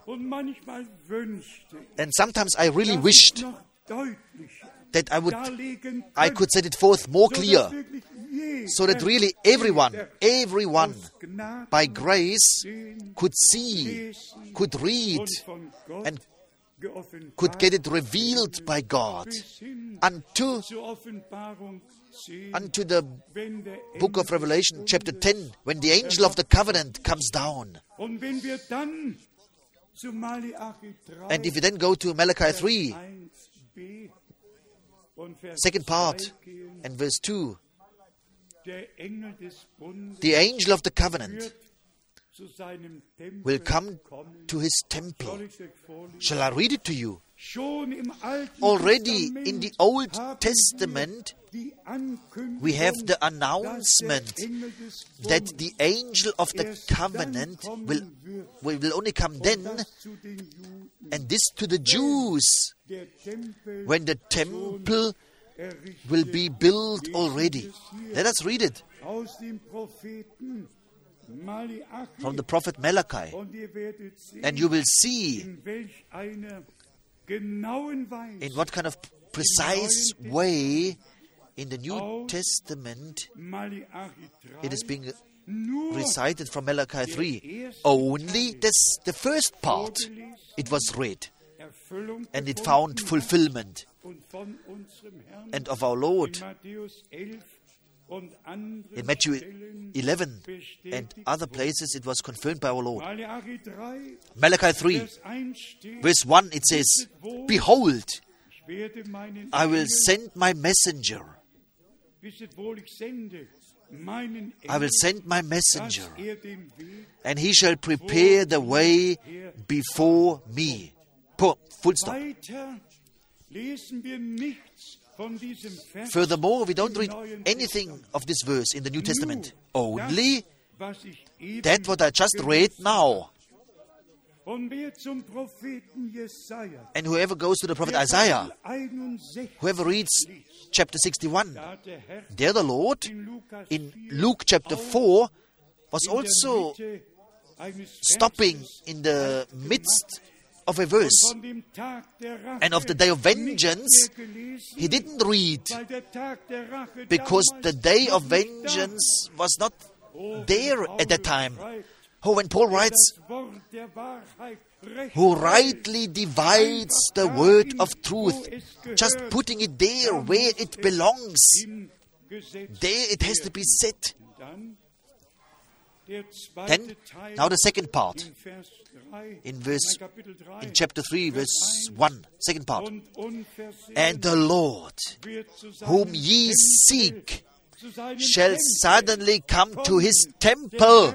Speaker 2: And sometimes I really wished that I could set it forth more clear, so that really everyone by grace could see, could read, and could get it revealed by God unto the book of Revelation, chapter 10, when the angel of the covenant comes down. And if you then go to Malachi 3, second part, and verse 2, the angel of the covenant will come to his temple. Shall I read it to you? Already in the Old Testament, we have the announcement that the angel of the covenant will only come then, and this to the Jews, when the temple will be built already. Let us read it from the prophet Malachi, and you will see in what kind of precise way in the New Testament.
Speaker 1: Malachi
Speaker 2: It is
Speaker 1: 3
Speaker 2: being
Speaker 1: nur
Speaker 2: recited from Malachi 3. Only the first part, it was read,
Speaker 1: Erfüllung
Speaker 2: and it found fulfillment.
Speaker 1: und von unserem Herrn
Speaker 2: And of our Lord,
Speaker 1: in Matthäus 11 und anderen
Speaker 2: in Matthew
Speaker 1: Stellen
Speaker 2: 11 and
Speaker 1: bestätigt
Speaker 2: other places, it was confirmed by our Lord.
Speaker 1: Malachi 3,
Speaker 2: Malachi 3,
Speaker 1: Vers 1 steht,
Speaker 2: verse 1, it says, Behold,
Speaker 1: ich werde meinen
Speaker 2: I will
Speaker 1: Engel,
Speaker 2: send my messenger.
Speaker 1: wisset wohl, ich sende meinen
Speaker 2: I will
Speaker 1: Engel,
Speaker 2: send my
Speaker 1: dass
Speaker 2: messenger,
Speaker 1: den Weg
Speaker 2: and he shall prepare the way before me. Full stop.
Speaker 1: weiter lesen wir nichts von diesem Vers.
Speaker 2: Furthermore, we don't read anything of this verse in the New Testament. Only
Speaker 1: was ich eben
Speaker 2: that what I just read now.
Speaker 1: Und wer zum Propheten Jesaja,
Speaker 2: And whoever goes to the prophet Isaiah,
Speaker 1: 61,
Speaker 2: whoever reads chapter 61,
Speaker 1: da hat der Herr
Speaker 2: there the Lord
Speaker 1: in Lukas
Speaker 2: in
Speaker 1: 4
Speaker 2: Luke chapter 4 was
Speaker 1: in der
Speaker 2: also
Speaker 1: Mitte eines
Speaker 2: stopping
Speaker 1: Verses
Speaker 2: in the midst of a verse.
Speaker 1: von dem Tag der Rache
Speaker 2: And of the day of
Speaker 1: nicht
Speaker 2: vengeance,
Speaker 1: mehr gelesen,
Speaker 2: he didn't read
Speaker 1: weil der Tag der Rache
Speaker 2: because the
Speaker 1: damals
Speaker 2: day
Speaker 1: noch
Speaker 2: of
Speaker 1: nicht da
Speaker 2: vengeance was not
Speaker 1: war.
Speaker 2: there at that time. Oh, when Paul writes,
Speaker 1: Das Wort der Wahrheit recht
Speaker 2: who rightly divides the word of truth, just putting it there where it belongs.
Speaker 1: hingesetzt.
Speaker 2: There it has to be set.
Speaker 1: Dann der zweite
Speaker 2: Then,
Speaker 1: Teil
Speaker 2: now the second part,
Speaker 1: in Vers 3,
Speaker 2: in verse,
Speaker 1: Kapitel 3,
Speaker 2: in chapter 3, verse 1, second part.
Speaker 1: und unversehrt
Speaker 2: And the Lord,
Speaker 1: wird zu seinem
Speaker 2: whom ye
Speaker 1: Tempel,
Speaker 2: seek,
Speaker 1: zu seinem
Speaker 2: shall
Speaker 1: Tempel
Speaker 2: suddenly come to his temple,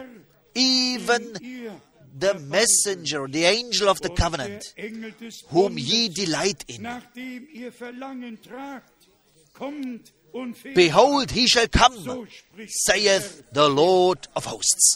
Speaker 2: even the messenger, the angel of the
Speaker 1: und
Speaker 2: covenant,
Speaker 1: der Engel des
Speaker 2: whom
Speaker 1: Bundes,
Speaker 2: ye delight in.
Speaker 1: nachdem ihr Verlangen tragt, kommt und fehlt.
Speaker 2: Behold, he shall come,
Speaker 1: So spricht
Speaker 2: saith the Lord of hosts.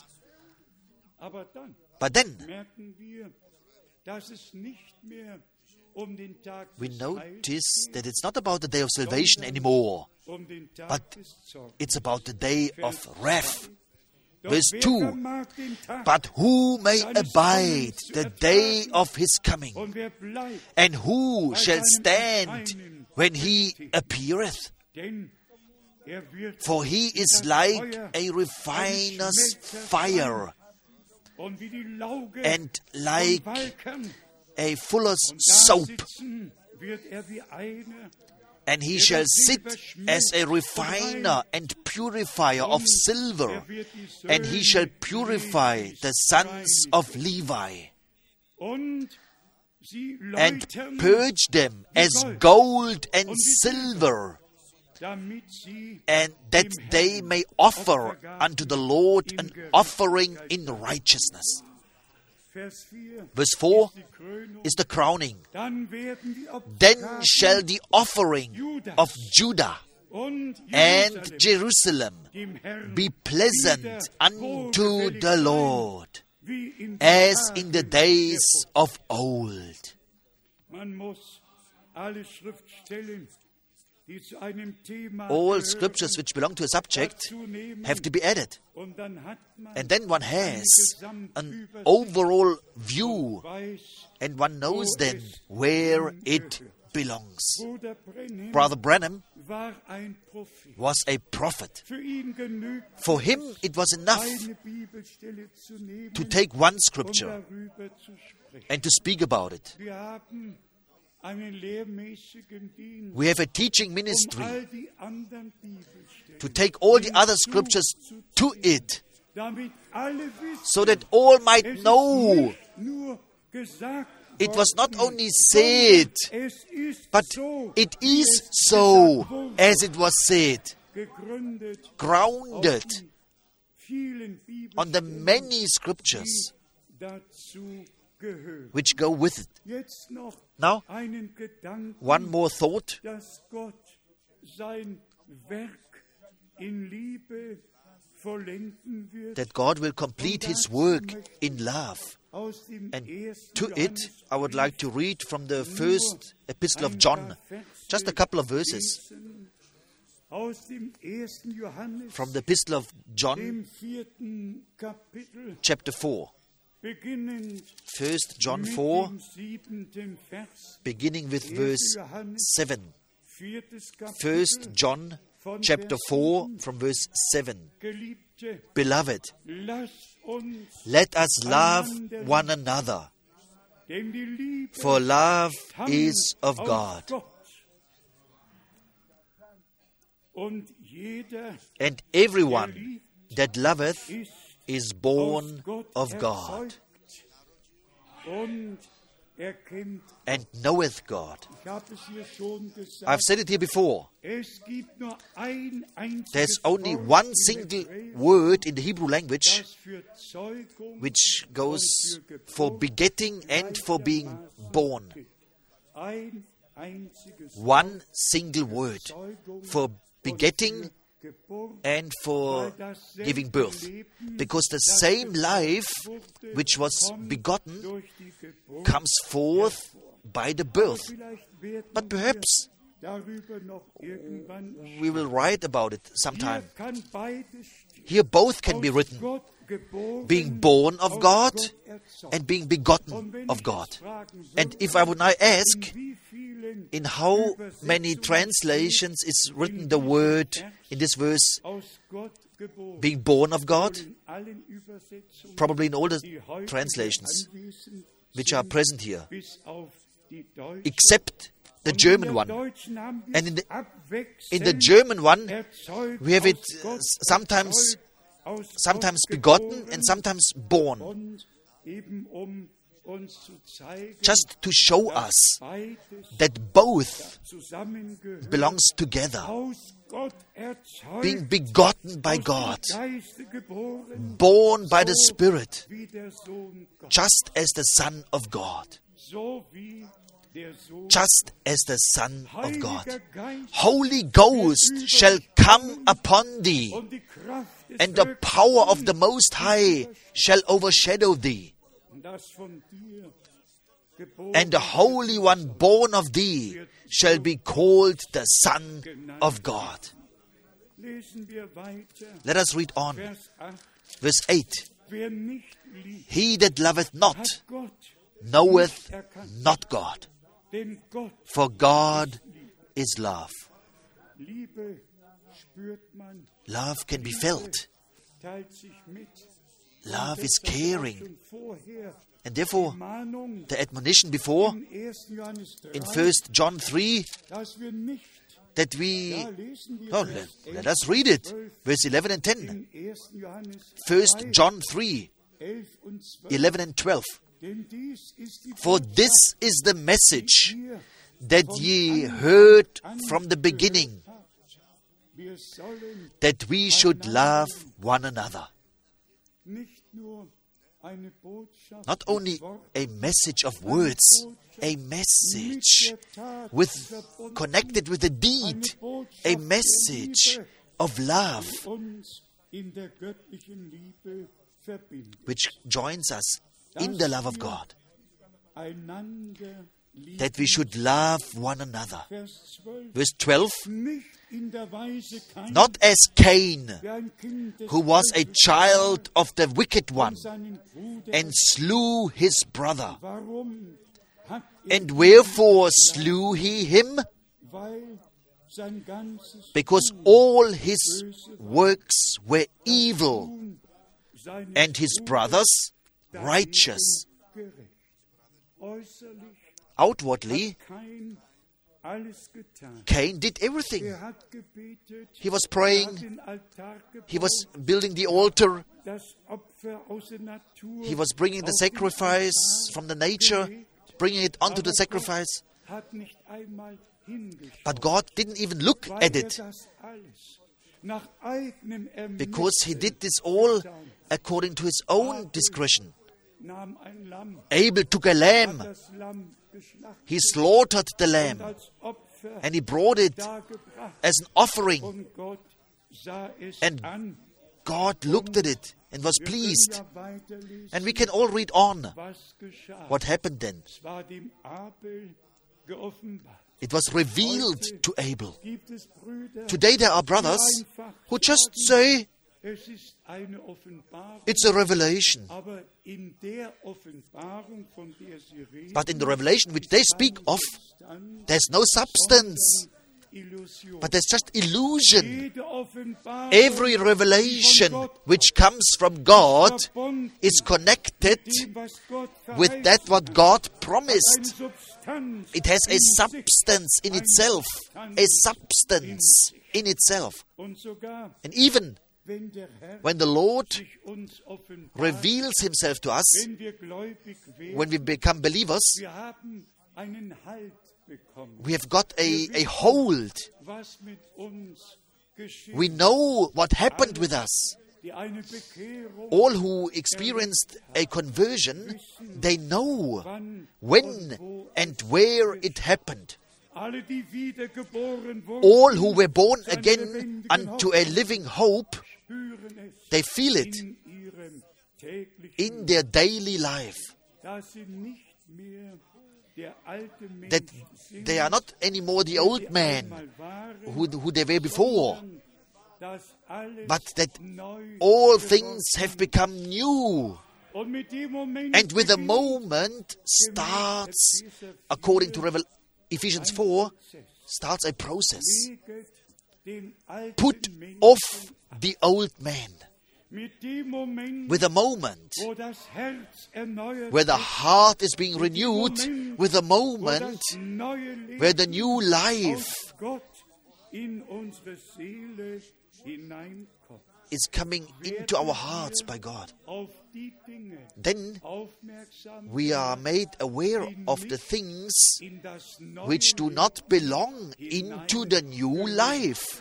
Speaker 1: Aber dann
Speaker 2: But then
Speaker 1: merken wir, dass es nicht mehr um den Tag
Speaker 2: we
Speaker 1: des Heils
Speaker 2: notice that it's not about the day of salvation anymore,
Speaker 1: um den Tag
Speaker 2: but
Speaker 1: des Zorns.
Speaker 2: it's about the day of wrath.
Speaker 1: Doch
Speaker 2: Verse
Speaker 1: wer
Speaker 2: 2,
Speaker 1: vermag den Tag
Speaker 2: but who may abide the day of his coming?
Speaker 1: und wer bleibt,
Speaker 2: And who shall stand when he appeareth?
Speaker 1: denn wird
Speaker 2: For he is like a refiner's fire,
Speaker 1: und wie die Lauge
Speaker 2: and
Speaker 1: vom
Speaker 2: like
Speaker 1: Balkan.
Speaker 2: a fuller's
Speaker 1: Da
Speaker 2: soap.
Speaker 1: sitzen wird wie einer,
Speaker 2: And he shall sit as a refiner and purifier of silver,
Speaker 1: wird die
Speaker 2: and he shall purify the sons of Levi,
Speaker 1: und sie
Speaker 2: and
Speaker 1: läutern,
Speaker 2: purge them as gold and silver,
Speaker 1: damit sie
Speaker 2: and that they may offer unto the Lord an offering in righteousness.
Speaker 1: Vers 4
Speaker 2: Verse 4
Speaker 1: die Krönung.
Speaker 2: is the crowning.
Speaker 1: Dann werden die
Speaker 2: Then
Speaker 1: Opfergaben
Speaker 2: shall the offering of Judah
Speaker 1: und
Speaker 2: and
Speaker 1: Jerusalem
Speaker 2: Jerusalem
Speaker 1: dem Herrn
Speaker 2: be pleasant unto the Lord,
Speaker 1: wie in den
Speaker 2: as
Speaker 1: Tagen
Speaker 2: in the days of old.
Speaker 1: Man muss alle Schriftstellen, die zu einem Thema
Speaker 2: All
Speaker 1: gehören,
Speaker 2: scriptures which belong to a subject
Speaker 1: dazu nehmen.
Speaker 2: have to be added.
Speaker 1: Und dann hat man
Speaker 2: And then one has
Speaker 1: eine
Speaker 2: an
Speaker 1: Gesamtübersicht
Speaker 2: overall view,
Speaker 1: weiß,
Speaker 2: and one knows then where it belongs.
Speaker 1: Bruder Brenhem
Speaker 2: Brother Branham
Speaker 1: war ein Prophet.
Speaker 2: was a prophet.
Speaker 1: Für ihn genügt
Speaker 2: For him, it was enough
Speaker 1: eine Bibelstelle zu nehmen
Speaker 2: to take one
Speaker 1: und
Speaker 2: scripture
Speaker 1: darüber zu sprechen.
Speaker 2: and to speak about it.
Speaker 1: Wir haben einen lehrmäßigen Dienst,
Speaker 2: We have a teaching ministry
Speaker 1: all die anderen Bibelstellen,
Speaker 2: to take all the other scriptures to it,
Speaker 1: damit alle wissen,
Speaker 2: so that all might
Speaker 1: es ist
Speaker 2: know.
Speaker 1: nicht nur gesagt
Speaker 2: It was not
Speaker 1: worden,
Speaker 2: only said,
Speaker 1: sondern es ist
Speaker 2: but
Speaker 1: so,
Speaker 2: it
Speaker 1: wie
Speaker 2: is
Speaker 1: es
Speaker 2: so
Speaker 1: gesagt wurde,
Speaker 2: as it was said,
Speaker 1: gegründet
Speaker 2: grounded
Speaker 1: auf die vielen
Speaker 2: on the
Speaker 1: Bibelstellen,
Speaker 2: many scriptures
Speaker 1: die dazu gehören.
Speaker 2: which go with it.
Speaker 1: Jetzt noch
Speaker 2: Now,
Speaker 1: einen Gedanken,
Speaker 2: one more thought,
Speaker 1: dass Gott sein Werk in Liebe vollenden wird.
Speaker 2: that God will complete His work in love.
Speaker 1: Aus dem
Speaker 2: And
Speaker 1: ersten
Speaker 2: to it, I would like to read from the first epistle of John, just a couple of verses
Speaker 1: lesen, aus dem ersten Johannes,
Speaker 2: from the epistle of John,
Speaker 1: dem 4. Kapitel,
Speaker 2: chapter 4.
Speaker 1: beginnend
Speaker 2: 1 John
Speaker 1: mit
Speaker 2: 4,
Speaker 1: dem 7. Vers.
Speaker 2: beginning with verse 7. 1 John chapter 4 from verse 7.
Speaker 1: Geliebte,
Speaker 2: Beloved,
Speaker 1: lass uns,
Speaker 2: let us love one another,
Speaker 1: denn die Liebe
Speaker 2: for love
Speaker 1: stammt
Speaker 2: is of
Speaker 1: aus
Speaker 2: God.
Speaker 1: Gott. Und jeder,
Speaker 2: And
Speaker 1: der
Speaker 2: everyone
Speaker 1: liebt,
Speaker 2: that loveth
Speaker 1: ist
Speaker 2: is
Speaker 1: aus
Speaker 2: born
Speaker 1: Gott
Speaker 2: of God
Speaker 1: erzeugt und erkennt.
Speaker 2: and knoweth God.
Speaker 1: Ich habe es hier schon gesagt.
Speaker 2: I've said it here before.
Speaker 1: Es gibt nur ein einziges
Speaker 2: There's only
Speaker 1: Wort
Speaker 2: one
Speaker 1: im
Speaker 2: single
Speaker 1: Hebräischen,
Speaker 2: word in the Hebrew language
Speaker 1: das für Zeugung
Speaker 2: which goes
Speaker 1: und für
Speaker 2: for
Speaker 1: Geburt
Speaker 2: begetting and for being born.
Speaker 1: gilt. Ein einziges
Speaker 2: One single word
Speaker 1: Zeugung
Speaker 2: for begetting
Speaker 1: und für Geburt,
Speaker 2: and for
Speaker 1: weil dasselbe
Speaker 2: giving birth.
Speaker 1: Leben,
Speaker 2: Because the
Speaker 1: das
Speaker 2: same
Speaker 1: gezeugt
Speaker 2: life
Speaker 1: wurde,
Speaker 2: which was
Speaker 1: kommt
Speaker 2: begotten
Speaker 1: durch die Geburt
Speaker 2: comes forth by the birth.
Speaker 1: Vielleicht werden
Speaker 2: But perhaps
Speaker 1: wir darüber noch irgendwann
Speaker 2: we will write about it
Speaker 1: Hier
Speaker 2: sometime.
Speaker 1: kann beides stehen.
Speaker 2: Here both can be
Speaker 1: Aus
Speaker 2: written,
Speaker 1: Gott geboren,
Speaker 2: being born of
Speaker 1: aus
Speaker 2: God
Speaker 1: Gott erzeugt.
Speaker 2: and being begotten
Speaker 1: Und wenn
Speaker 2: of
Speaker 1: ich
Speaker 2: God.
Speaker 1: jetzt fragen
Speaker 2: And
Speaker 1: würde,
Speaker 2: if I would now ask,
Speaker 1: in wie vielen
Speaker 2: in how many
Speaker 1: Übersetzungen
Speaker 2: translations is written the word in this verse,
Speaker 1: aus Gott geboren,
Speaker 2: being born of God?
Speaker 1: in allen Übersetzungen,
Speaker 2: Probably in all the
Speaker 1: die heute
Speaker 2: translations
Speaker 1: anwesend
Speaker 2: which are
Speaker 1: sind,
Speaker 2: present here,
Speaker 1: bis auf die Deutsche.
Speaker 2: except the
Speaker 1: Und
Speaker 2: German
Speaker 1: in der
Speaker 2: one.
Speaker 1: Deutschen haben wir
Speaker 2: And in the
Speaker 1: abwechselnd
Speaker 2: German one,
Speaker 1: erzeugt,
Speaker 2: we have it
Speaker 1: aus Gott
Speaker 2: sometimes
Speaker 1: erzeugt, aus
Speaker 2: sometimes
Speaker 1: Gott
Speaker 2: begotten
Speaker 1: geboren,
Speaker 2: and sometimes born,
Speaker 1: und eben uns zu zeigen,
Speaker 2: just to show
Speaker 1: dass
Speaker 2: us
Speaker 1: beides
Speaker 2: that both
Speaker 1: zusammengehört,
Speaker 2: belongs together,
Speaker 1: aus Gott erzeugt,
Speaker 2: being begotten by
Speaker 1: aus
Speaker 2: God,
Speaker 1: dem Geiste geboren,
Speaker 2: born by the Spirit,
Speaker 1: wie der Sohn Gottes,
Speaker 2: just as the Son of God,
Speaker 1: so wie der Sohn
Speaker 2: just as the Son of God.
Speaker 1: Heiliger Geist
Speaker 2: Holy Ghost shall come upon thee,
Speaker 1: und die Kraft des
Speaker 2: and the power of the Most High shall overshadow thee,
Speaker 1: das von dir geboren
Speaker 2: and the Holy One born of thee shall be called the Son of God.
Speaker 1: Lesen wir weiter,
Speaker 2: Let us read on.
Speaker 1: Vers 8.
Speaker 2: Verse 8.
Speaker 1: Wer nicht liebt,
Speaker 2: He that loveth not
Speaker 1: hat Gott,
Speaker 2: knoweth not God,
Speaker 1: denn Gott,
Speaker 2: for God is love.
Speaker 1: Liebe spürt man,
Speaker 2: Love can be felt.
Speaker 1: teilt sich mit.
Speaker 2: Love is
Speaker 1: Das war
Speaker 2: caring.
Speaker 1: schon vorher
Speaker 2: And therefore,
Speaker 1: Mahnung
Speaker 2: the admonition before
Speaker 1: in 1. Johannes 3,
Speaker 2: in 1 John 3
Speaker 1: dass wir nicht,
Speaker 2: that we,
Speaker 1: lesen wir
Speaker 2: oh,
Speaker 1: Vers
Speaker 2: let us read it. Verse 11 and 10.
Speaker 1: in 1. Johannes
Speaker 2: 1
Speaker 1: 2,
Speaker 2: John 3,
Speaker 1: 11 und 12.
Speaker 2: 11 and 12.
Speaker 1: Denn dies ist die
Speaker 2: For
Speaker 1: Botschaft,
Speaker 2: this is the message
Speaker 1: die ihr
Speaker 2: that
Speaker 1: von
Speaker 2: ye
Speaker 1: Anfang
Speaker 2: heard
Speaker 1: an
Speaker 2: from the beginning,
Speaker 1: gehört habt. Wir sollen
Speaker 2: that we should love one another.
Speaker 1: nicht nur eine Botschaft
Speaker 2: Not only
Speaker 1: mit Worten,
Speaker 2: a message of words, a message with connected with a deed, a message of love
Speaker 1: uns in der göttlichen Liebe verbindet.
Speaker 2: which joins us in the love of God,
Speaker 1: Einander lieben.
Speaker 2: that we should love one another.
Speaker 1: Vers 12.
Speaker 2: Verse 12,
Speaker 1: Nicht in der Weise Kain,
Speaker 2: not as Cain,
Speaker 1: wie ein Kind des
Speaker 2: who was a
Speaker 1: Bösen
Speaker 2: child of the wicked one,
Speaker 1: seinen Bruder.
Speaker 2: and slew his brother.
Speaker 1: Warum hat
Speaker 2: And wherefore slew he him?
Speaker 1: weil sein ganzes
Speaker 2: Because all his works were evil,
Speaker 1: Tun seines
Speaker 2: and his brothers righteous.
Speaker 1: gerecht. Äußerlich
Speaker 2: Outwardly,
Speaker 1: kein alles getan.
Speaker 2: Cain did everything.
Speaker 1: Hat gebetet,
Speaker 2: He was
Speaker 1: hat
Speaker 2: praying,
Speaker 1: den Altar
Speaker 2: he
Speaker 1: gebaut,
Speaker 2: was building the altar,
Speaker 1: das Opfer aus der Natur,
Speaker 2: he was bringing the
Speaker 1: auf den
Speaker 2: sacrifice
Speaker 1: Altar
Speaker 2: from the nature, bringing it onto the sacrifice.
Speaker 1: hat nicht einmal hingeschaut,
Speaker 2: But God didn't even look
Speaker 1: weil
Speaker 2: at it,
Speaker 1: das alles nach eigenem
Speaker 2: because he
Speaker 1: Ermessen
Speaker 2: did this all according to his own discretion.
Speaker 1: nahm ein Lamm,
Speaker 2: Abel took a lamb,
Speaker 1: das Lamm geschlachtet
Speaker 2: he slaughtered the
Speaker 1: und
Speaker 2: lamb,
Speaker 1: als Opfer
Speaker 2: and he brought it
Speaker 1: dargebracht.
Speaker 2: as an offering.
Speaker 1: Und Gott sah es
Speaker 2: And
Speaker 1: an.
Speaker 2: God looked at it and was
Speaker 1: Wir können
Speaker 2: pleased.
Speaker 1: ja weiterlesen,
Speaker 2: And we can all read on
Speaker 1: was geschah.
Speaker 2: what happened then.
Speaker 1: Es war dem Abel geoffenbart.
Speaker 2: It was revealed to Abel.
Speaker 1: Gibt es Brüder,
Speaker 2: Today there are brothers who just say,
Speaker 1: es ist eine Offenbarung,
Speaker 2: it's a revelation.
Speaker 1: aber in der Offenbarung, von der sie reden,
Speaker 2: But in the revelation which they speak of,
Speaker 1: dann
Speaker 2: there's no substance. But that's just illusion.
Speaker 1: Jede Offenbarung,
Speaker 2: Every revelation which comes from God
Speaker 1: verbunden
Speaker 2: is connected
Speaker 1: mit dem, was Gott
Speaker 2: with
Speaker 1: verheißen
Speaker 2: that what God
Speaker 1: hat,
Speaker 2: promised.
Speaker 1: eine Substanz
Speaker 2: It has a
Speaker 1: in sich.
Speaker 2: substance in itself. A substance in itself.
Speaker 1: Und sogar,
Speaker 2: And even
Speaker 1: wenn der Herr
Speaker 2: when the Lord
Speaker 1: sich uns offenbart,
Speaker 2: reveals himself to us,
Speaker 1: wenn wir gläubig werden,
Speaker 2: when we become believers,
Speaker 1: wir haben einen Halt bekommen.
Speaker 2: we have got a hold.
Speaker 1: Was mit uns geschieht,
Speaker 2: We know what happened with us.
Speaker 1: die eine Bekehrung,
Speaker 2: All who experienced a conversion, they know
Speaker 1: wann
Speaker 2: when and where it happened.
Speaker 1: alle, die wiedergeboren wurden,
Speaker 2: All who were born again unto a living hope,
Speaker 1: spüren es
Speaker 2: they feel it
Speaker 1: in ihrem täglichen,
Speaker 2: in their daily life.
Speaker 1: dass sie nicht mehr der alte Mensch
Speaker 2: That
Speaker 1: sind,
Speaker 2: they are not anymore the old man
Speaker 1: einmal waren,
Speaker 2: who they were before,
Speaker 1: sondern dass alles
Speaker 2: but that
Speaker 1: neu
Speaker 2: all
Speaker 1: geworden
Speaker 2: things have become new.
Speaker 1: und mit dem Moment
Speaker 2: And with a
Speaker 1: beginnt
Speaker 2: moment starts, according to Ephesians 4, starts a process.
Speaker 1: leget den alten
Speaker 2: Put
Speaker 1: Menschen
Speaker 2: off the old man.
Speaker 1: mit dem Moment,
Speaker 2: With a moment
Speaker 1: wo das Herz erneuert
Speaker 2: where the
Speaker 1: wird,
Speaker 2: heart is being renewed, with a
Speaker 1: wo
Speaker 2: moment
Speaker 1: das neue Leben
Speaker 2: where the new life
Speaker 1: aus Gott in unsere Seele hineinkommt.
Speaker 2: is coming into our hearts by God.
Speaker 1: Auf die Dinge
Speaker 2: Then
Speaker 1: aufmerksam
Speaker 2: we are made aware of the things
Speaker 1: in das neue
Speaker 2: which do not belong into the new life.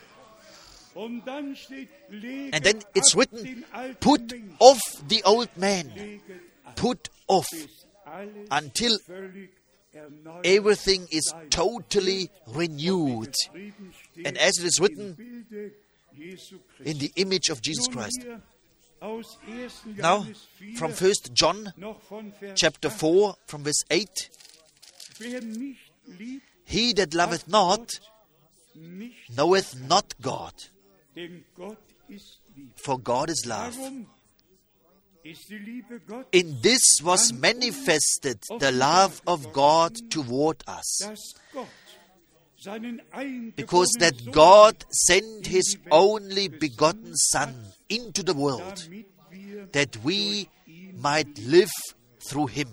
Speaker 1: Und dann steht, leget
Speaker 2: And then it's
Speaker 1: ab
Speaker 2: written,
Speaker 1: den alten
Speaker 2: put
Speaker 1: Menschen,
Speaker 2: off the old man.
Speaker 1: leget ab,
Speaker 2: Put off
Speaker 1: bis alles
Speaker 2: until
Speaker 1: völlig erneuert
Speaker 2: everything is totally renewed.
Speaker 1: geschrieben steht
Speaker 2: And as it is written,
Speaker 1: im Bilde Jesu Christi.
Speaker 2: in the image of Jesus
Speaker 1: Nun
Speaker 2: Christ.
Speaker 1: hier aus 1.
Speaker 2: Now,
Speaker 1: Johannes 4,
Speaker 2: from 1 John
Speaker 1: noch von Vers
Speaker 2: chapter
Speaker 1: 8,
Speaker 2: 4, from verse 8,
Speaker 1: wer nicht liebt,
Speaker 2: he that loveth not
Speaker 1: nicht,
Speaker 2: knoweth not God,
Speaker 1: denn Gott ist Liebe.
Speaker 2: for God is love.
Speaker 1: Warum ist die Liebe Gottes,
Speaker 2: In this was manifested the love of God toward us,
Speaker 1: dass Gott seinen
Speaker 2: because
Speaker 1: eingeborenen
Speaker 2: that
Speaker 1: Sohn,
Speaker 2: God sent his only begotten Son into the world,
Speaker 1: damit wir
Speaker 2: that we might live through him.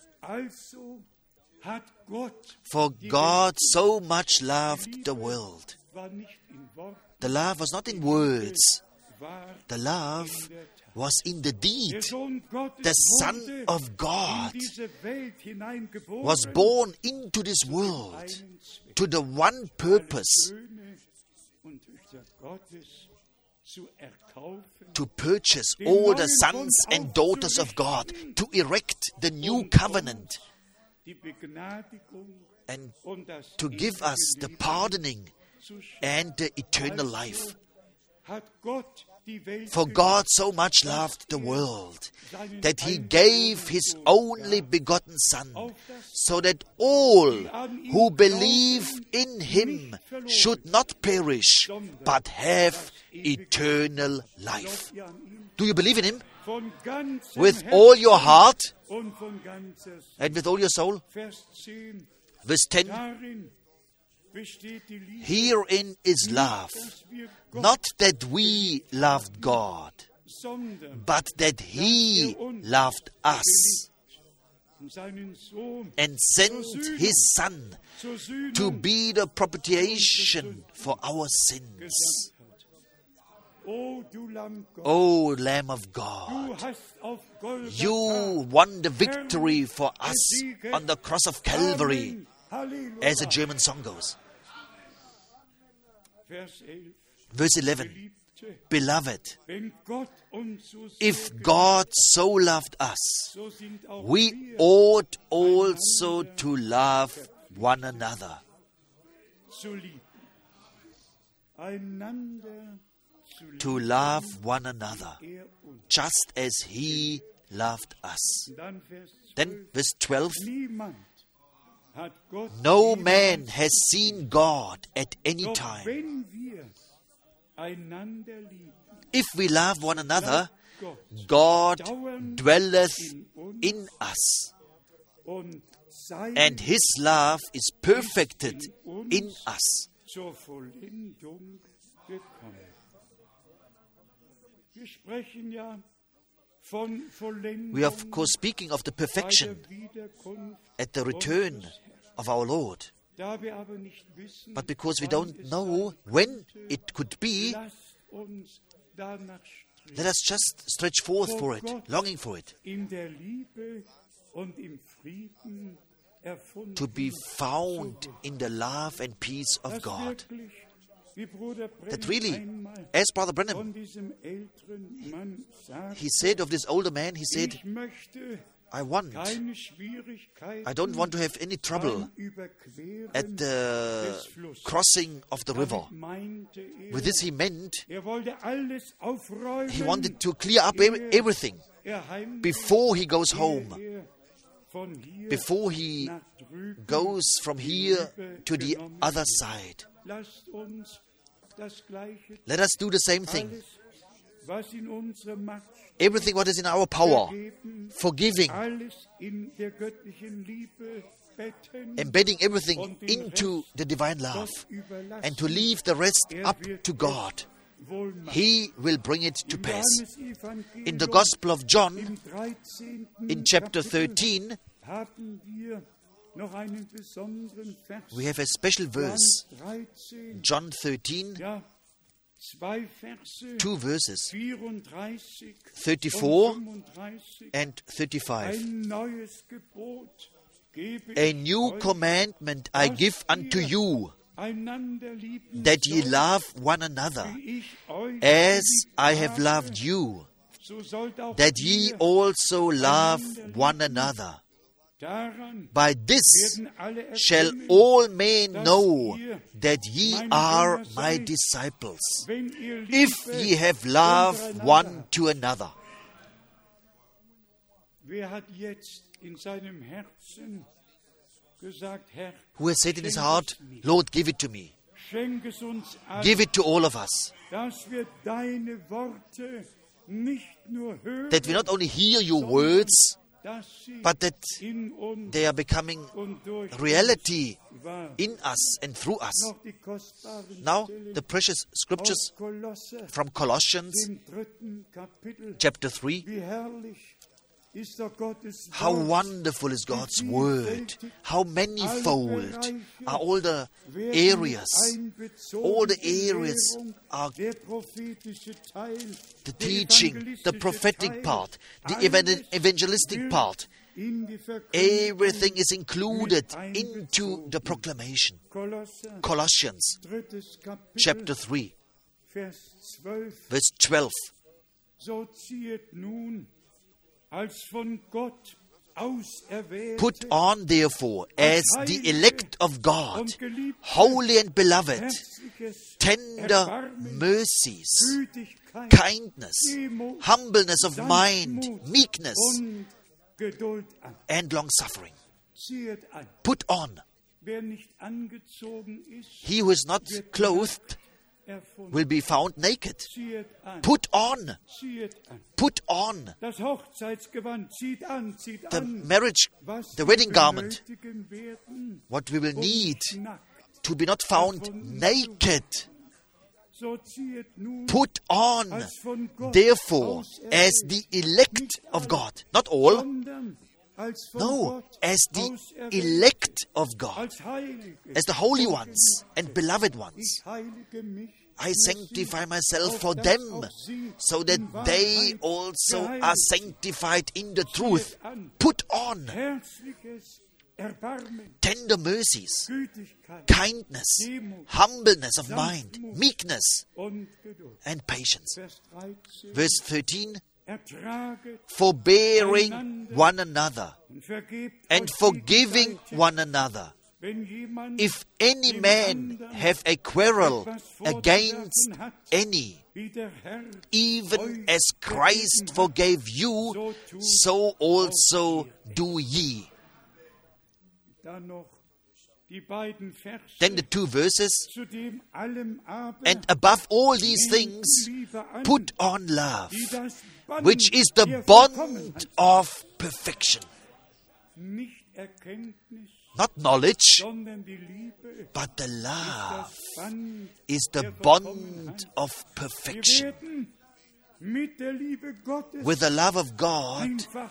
Speaker 1: also hat Gott,
Speaker 2: For God so much loved the world.
Speaker 1: war nicht in Wort,
Speaker 2: The love was not in words,
Speaker 1: war
Speaker 2: the love was in the
Speaker 1: der
Speaker 2: deed.
Speaker 1: Sohn Gottes
Speaker 2: The Son
Speaker 1: wurde
Speaker 2: of God
Speaker 1: in diese Welt hineingeboren,
Speaker 2: was born into this world
Speaker 1: einen Zweck,
Speaker 2: to the one purpose,
Speaker 1: Söhne und Töchter Gottes zu erkaufen,
Speaker 2: to purchase all the sons and daughters of God, to erect the new covenant,
Speaker 1: die Begnadigung
Speaker 2: and
Speaker 1: und das
Speaker 2: to give us the pardoning
Speaker 1: zu schenken.
Speaker 2: and the eternal life.
Speaker 1: Hat Gott die Welt
Speaker 2: For God so much loved the world that he gave his only begotten Son, so that all who believe in him should not perish, but have eternal life.
Speaker 1: ja an ihn
Speaker 2: Do you believe in him?
Speaker 1: von ganzem
Speaker 2: With
Speaker 1: Herzen
Speaker 2: all your heart
Speaker 1: und von ganzer Seele.
Speaker 2: and with all your soul?
Speaker 1: Vers 10,
Speaker 2: Verse 10,
Speaker 1: darin besteht die Liebe,
Speaker 2: herein is love,
Speaker 1: dass wir Gott,
Speaker 2: not that we loved God,
Speaker 1: sondern
Speaker 2: but that he loved us
Speaker 1: seinen Sohn
Speaker 2: and sent his Son
Speaker 1: zur Sühnung
Speaker 2: to be the propitiation for our sins.
Speaker 1: gesandt hat. O du Lamm Gottes,
Speaker 2: O Lamb of
Speaker 1: du
Speaker 2: God,
Speaker 1: hast auf Golgatha
Speaker 2: you won the victory for us on the cross of Calvary,
Speaker 1: Amen. Halleluja.
Speaker 2: as a German song goes.
Speaker 1: Vers 11,
Speaker 2: Verse 11,
Speaker 1: Geliebte,
Speaker 2: beloved,
Speaker 1: wenn Gott uns so sehr
Speaker 2: if
Speaker 1: geliebt,
Speaker 2: God so loved us,
Speaker 1: so sind auch
Speaker 2: we
Speaker 1: wir
Speaker 2: ought also to love one another.
Speaker 1: zu lieben. Einander zu lieben,
Speaker 2: To love one another,
Speaker 1: uns.
Speaker 2: just as he loved us.
Speaker 1: Dann Vers 12,
Speaker 2: Then, verse 12,
Speaker 1: niemand hat Gott
Speaker 2: no
Speaker 1: jemals
Speaker 2: man has seen God at any
Speaker 1: Doch
Speaker 2: time.
Speaker 1: wenn wir einander lieben,
Speaker 2: If we love one another,
Speaker 1: Gott
Speaker 2: God
Speaker 1: dauernd
Speaker 2: dwelleth
Speaker 1: in uns
Speaker 2: in us,
Speaker 1: und sein
Speaker 2: and his love is perfected in us.
Speaker 1: zur Vollendung gekommen. Wir sprechen ja von Vollendung
Speaker 2: We are, of course, speaking of the
Speaker 1: bei
Speaker 2: perfection
Speaker 1: der Wiederkunft
Speaker 2: at the return
Speaker 1: unseres Herrn.
Speaker 2: of our Lord.
Speaker 1: Da wir aber nicht wissen,
Speaker 2: But because we
Speaker 1: wann
Speaker 2: don't
Speaker 1: es
Speaker 2: know
Speaker 1: sein
Speaker 2: when
Speaker 1: könnte,
Speaker 2: it could be,
Speaker 1: lasst uns danach streben,
Speaker 2: let us just stretch forth for it, longing for it,
Speaker 1: in der Liebe und im Frieden erfunden
Speaker 2: to be found
Speaker 1: zu werden.
Speaker 2: in the love and peace of
Speaker 1: Dass
Speaker 2: God.
Speaker 1: wirklich, wie Bruder
Speaker 2: That
Speaker 1: Branham
Speaker 2: really,
Speaker 1: einmal
Speaker 2: as Brother Branham,
Speaker 1: von diesem älteren Mann sagte,
Speaker 2: he said of this older man, he said,
Speaker 1: ich möchte
Speaker 2: I want,
Speaker 1: keine Schwierigkeiten
Speaker 2: I don't want to have any trouble
Speaker 1: beim Überqueren
Speaker 2: at the
Speaker 1: des Flusses.
Speaker 2: crossing of the river.
Speaker 1: Damit meinte
Speaker 2: With this he meant,
Speaker 1: wollte alles aufräumen,
Speaker 2: he wanted to clear up everything
Speaker 1: heimgeht,
Speaker 2: before he goes home,
Speaker 1: von hier
Speaker 2: before he
Speaker 1: nach drüben
Speaker 2: goes from here to the other side.
Speaker 1: Lasst uns das Gleiche,
Speaker 2: Let us do the same thing.
Speaker 1: alles, was in unserer Macht
Speaker 2: Everything what is in our power,
Speaker 1: geben,
Speaker 2: forgiving,
Speaker 1: alles in der göttlichen Liebe betten,
Speaker 2: embedding everything into the divine love,
Speaker 1: Gott überlassen.
Speaker 2: and to leave the rest up
Speaker 1: wird
Speaker 2: to God.
Speaker 1: wohl machen.
Speaker 2: He will bring it to
Speaker 1: Im
Speaker 2: pass.
Speaker 1: Johannesevangelium
Speaker 2: In the Gospel of John,
Speaker 1: im 13.
Speaker 2: in chapter
Speaker 1: Kapitel
Speaker 2: 13,
Speaker 1: haben wir noch einen besonderen Vers.
Speaker 2: we have a special verse.
Speaker 1: Johannes 13,
Speaker 2: John 13,
Speaker 1: ja, zwei Verse,
Speaker 2: 2 verses,
Speaker 1: 34
Speaker 2: 34
Speaker 1: und 35.
Speaker 2: and 35.
Speaker 1: Ein neues Gebot gebe
Speaker 2: A
Speaker 1: ich
Speaker 2: new
Speaker 1: euch,
Speaker 2: commandment I give unto you,
Speaker 1: einander lieben
Speaker 2: that ye
Speaker 1: sollt,
Speaker 2: love one another,
Speaker 1: wie ich euch
Speaker 2: as
Speaker 1: geliebt
Speaker 2: I have
Speaker 1: habe,
Speaker 2: loved you,
Speaker 1: so sollt auch
Speaker 2: that ye
Speaker 1: ihr
Speaker 2: also love one another.
Speaker 1: daran
Speaker 2: By this
Speaker 1: werden alle
Speaker 2: shall
Speaker 1: erkennen,
Speaker 2: all men
Speaker 1: dass
Speaker 2: know
Speaker 1: ihr
Speaker 2: that ye
Speaker 1: meine
Speaker 2: are
Speaker 1: Jünger
Speaker 2: my
Speaker 1: seid,
Speaker 2: disciples,
Speaker 1: wenn ihr
Speaker 2: if
Speaker 1: Liebe
Speaker 2: ye have love
Speaker 1: untereinander
Speaker 2: one
Speaker 1: habt.
Speaker 2: to another.
Speaker 1: Wer hat jetzt in seinem Herzen gesagt, Herr,
Speaker 2: Who has said in his
Speaker 1: schenk
Speaker 2: heart,
Speaker 1: es mir,
Speaker 2: Lord, give it to me.
Speaker 1: schenk es uns allen,
Speaker 2: Give it to all of us.
Speaker 1: dass wir deine Worte nicht nur hören,
Speaker 2: That we not only hear your words,
Speaker 1: dass sie
Speaker 2: but that
Speaker 1: in uns
Speaker 2: they are becoming
Speaker 1: und durch
Speaker 2: reality
Speaker 1: uns wahr.
Speaker 2: in us and through us.
Speaker 1: Noch die kostbaren
Speaker 2: Now,
Speaker 1: Stellen
Speaker 2: the precious scriptures
Speaker 1: aus Kolosser,
Speaker 2: from Colossians
Speaker 1: dem 3. Kapitel.
Speaker 2: chapter 3.
Speaker 1: Wie herrlich ist doch Gottes
Speaker 2: How
Speaker 1: Wort.
Speaker 2: wonderful is God's word. How manifold are all the areas. All the areas are
Speaker 1: der prophetische Teil,
Speaker 2: the
Speaker 1: der
Speaker 2: teaching, the
Speaker 1: evangelistische
Speaker 2: prophetic
Speaker 1: Teil,
Speaker 2: part, the
Speaker 1: alles
Speaker 2: evangelistic
Speaker 1: wird
Speaker 2: part.
Speaker 1: in die Verkündigung
Speaker 2: Everything is included into the proclamation.
Speaker 1: Kolosser,
Speaker 2: Colossians
Speaker 1: 3. Kapitel,
Speaker 2: chapter 3,
Speaker 1: Vers 12.
Speaker 2: verse 12.
Speaker 1: So ziehet nun als von Gott auserwählte
Speaker 2: Put on, therefore, as the elect of God,
Speaker 1: und geliebte,
Speaker 2: holy and beloved,
Speaker 1: herzliches
Speaker 2: tender
Speaker 1: Erbarmen,
Speaker 2: mercies,
Speaker 1: Gütigkeit,
Speaker 2: kindness,
Speaker 1: Demut,
Speaker 2: humbleness of mind,
Speaker 1: Sanftmut
Speaker 2: meekness,
Speaker 1: und Geduld an.
Speaker 2: and long-suffering.
Speaker 1: Ziehet an.
Speaker 2: Put on.
Speaker 1: Wer nicht angezogen ist,
Speaker 2: He who is not clothed
Speaker 1: erfunden.
Speaker 2: will be found naked.
Speaker 1: Ziehet an.
Speaker 2: Put on.
Speaker 1: Ziehet an.
Speaker 2: Put on
Speaker 1: Das Hochzeitsgewand, zieht an, zieht
Speaker 2: the
Speaker 1: an.
Speaker 2: marriage,
Speaker 1: Was
Speaker 2: the
Speaker 1: wir
Speaker 2: wedding garment,
Speaker 1: benötigen werden,
Speaker 2: what we will
Speaker 1: um
Speaker 2: need
Speaker 1: nicht nackt.
Speaker 2: to be not found naked.
Speaker 1: So ziehet nun
Speaker 2: Put on,
Speaker 1: als von Gott
Speaker 2: therefore,
Speaker 1: auserwählt,
Speaker 2: as the elect of God. Not all,
Speaker 1: sondern als von
Speaker 2: no,
Speaker 1: Gott
Speaker 2: as the
Speaker 1: auserwählt,
Speaker 2: elect of God,
Speaker 1: als Heilige,
Speaker 2: as the holy ones and beloved ones.
Speaker 1: ich heilige mich
Speaker 2: I sanctify myself for them, so that they also are sanctified in the truth. Put on
Speaker 1: herzliches Erbarmen,
Speaker 2: tender mercies,
Speaker 1: Gütigkeit
Speaker 2: kindness,
Speaker 1: Demut,
Speaker 2: humbleness of mind, meekness,
Speaker 1: und Geduld.
Speaker 2: and patience.
Speaker 1: Vers 13.
Speaker 2: Verse 13,
Speaker 1: Ertraget
Speaker 2: forbearing one another
Speaker 1: und vergebt
Speaker 2: and
Speaker 1: euch
Speaker 2: forgiving
Speaker 1: gegenseitig,
Speaker 2: one another.
Speaker 1: wenn jemand
Speaker 2: If any man have a quarrel against any,
Speaker 1: wie der Herr
Speaker 2: even as Christ forgave you, so also do ye.
Speaker 1: dann noch die beiden Verse,
Speaker 2: Then the 2 verses,
Speaker 1: zu dem allem aber
Speaker 2: and above all these
Speaker 1: nehmt
Speaker 2: things,
Speaker 1: Liebe an,
Speaker 2: put on love,
Speaker 1: die das Band
Speaker 2: which is the
Speaker 1: der
Speaker 2: bond
Speaker 1: Vollkommenheit,
Speaker 2: of perfection.
Speaker 1: nicht
Speaker 2: not knowledge,
Speaker 1: sondern die Liebe
Speaker 2: but the love
Speaker 1: das Band
Speaker 2: is the
Speaker 1: der
Speaker 2: bond
Speaker 1: Vollkommenheit.
Speaker 2: of
Speaker 1: Wir
Speaker 2: perfection.
Speaker 1: werden mit der Liebe Gottes
Speaker 2: With the love of God,
Speaker 1: einfach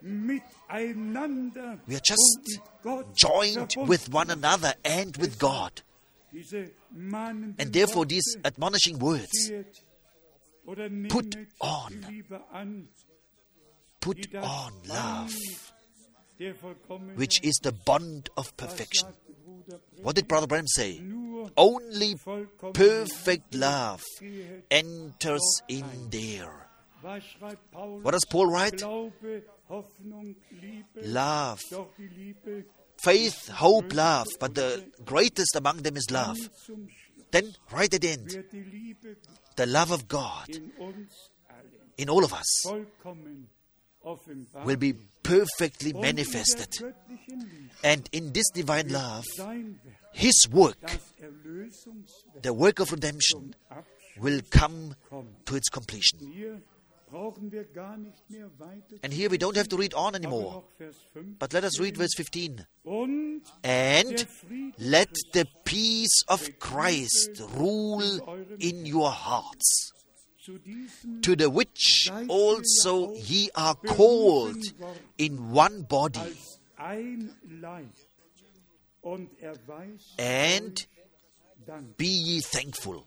Speaker 1: miteinander
Speaker 2: we are
Speaker 1: und
Speaker 2: just
Speaker 1: mit Gott
Speaker 2: joined
Speaker 1: verbunden.
Speaker 2: with one another and with God.
Speaker 1: Diese mahnenden
Speaker 2: And therefore,
Speaker 1: Worte,
Speaker 2: these admonishing words,
Speaker 1: sehet oder nehmet
Speaker 2: put
Speaker 1: die
Speaker 2: on.
Speaker 1: Liebe an,
Speaker 2: put
Speaker 1: die das
Speaker 2: on
Speaker 1: Band
Speaker 2: love,
Speaker 1: der Vollkommenheit,
Speaker 2: which is the bond of
Speaker 1: was
Speaker 2: perfection.
Speaker 1: sagte Bruder Branham?
Speaker 2: What did Brother Branham say?
Speaker 1: Nur
Speaker 2: Only
Speaker 1: vollkommene
Speaker 2: perfect love
Speaker 1: Liebe
Speaker 2: enters in there.
Speaker 1: Was schreibt Paulus?
Speaker 2: What does Paul write?
Speaker 1: Glaube, Hoffnung, Liebe.
Speaker 2: Love,
Speaker 1: Doch die Liebe
Speaker 2: faith, hope, love. But the greatest among them is love.
Speaker 1: zum Schluss
Speaker 2: Then, right at the end,
Speaker 1: wird die Liebe
Speaker 2: the love of God
Speaker 1: in uns allen
Speaker 2: in all of us
Speaker 1: vollkommen offenbar
Speaker 2: will be perfectly
Speaker 1: und
Speaker 2: manifested.
Speaker 1: in der göttlichen Liebe
Speaker 2: And in this divine love,
Speaker 1: sein Werk,
Speaker 2: His work,
Speaker 1: das Erlösungswerk
Speaker 2: the work of redemption,
Speaker 1: Abschluss
Speaker 2: will come
Speaker 1: kommt.
Speaker 2: to its completion.
Speaker 1: Hier brauchen wir gar nicht mehr weiter.
Speaker 2: And here we don't have to read on
Speaker 1: Aber
Speaker 2: anymore.
Speaker 1: noch Vers 5.
Speaker 2: But let us read verse 15.
Speaker 1: Und
Speaker 2: And
Speaker 1: der Friede
Speaker 2: let the peace of Christ rule in your hearts,
Speaker 1: zu diesem
Speaker 2: to the which also ye are called in one body,
Speaker 1: als ein Leib und erweist
Speaker 2: and
Speaker 1: Dank.
Speaker 2: be ye thankful.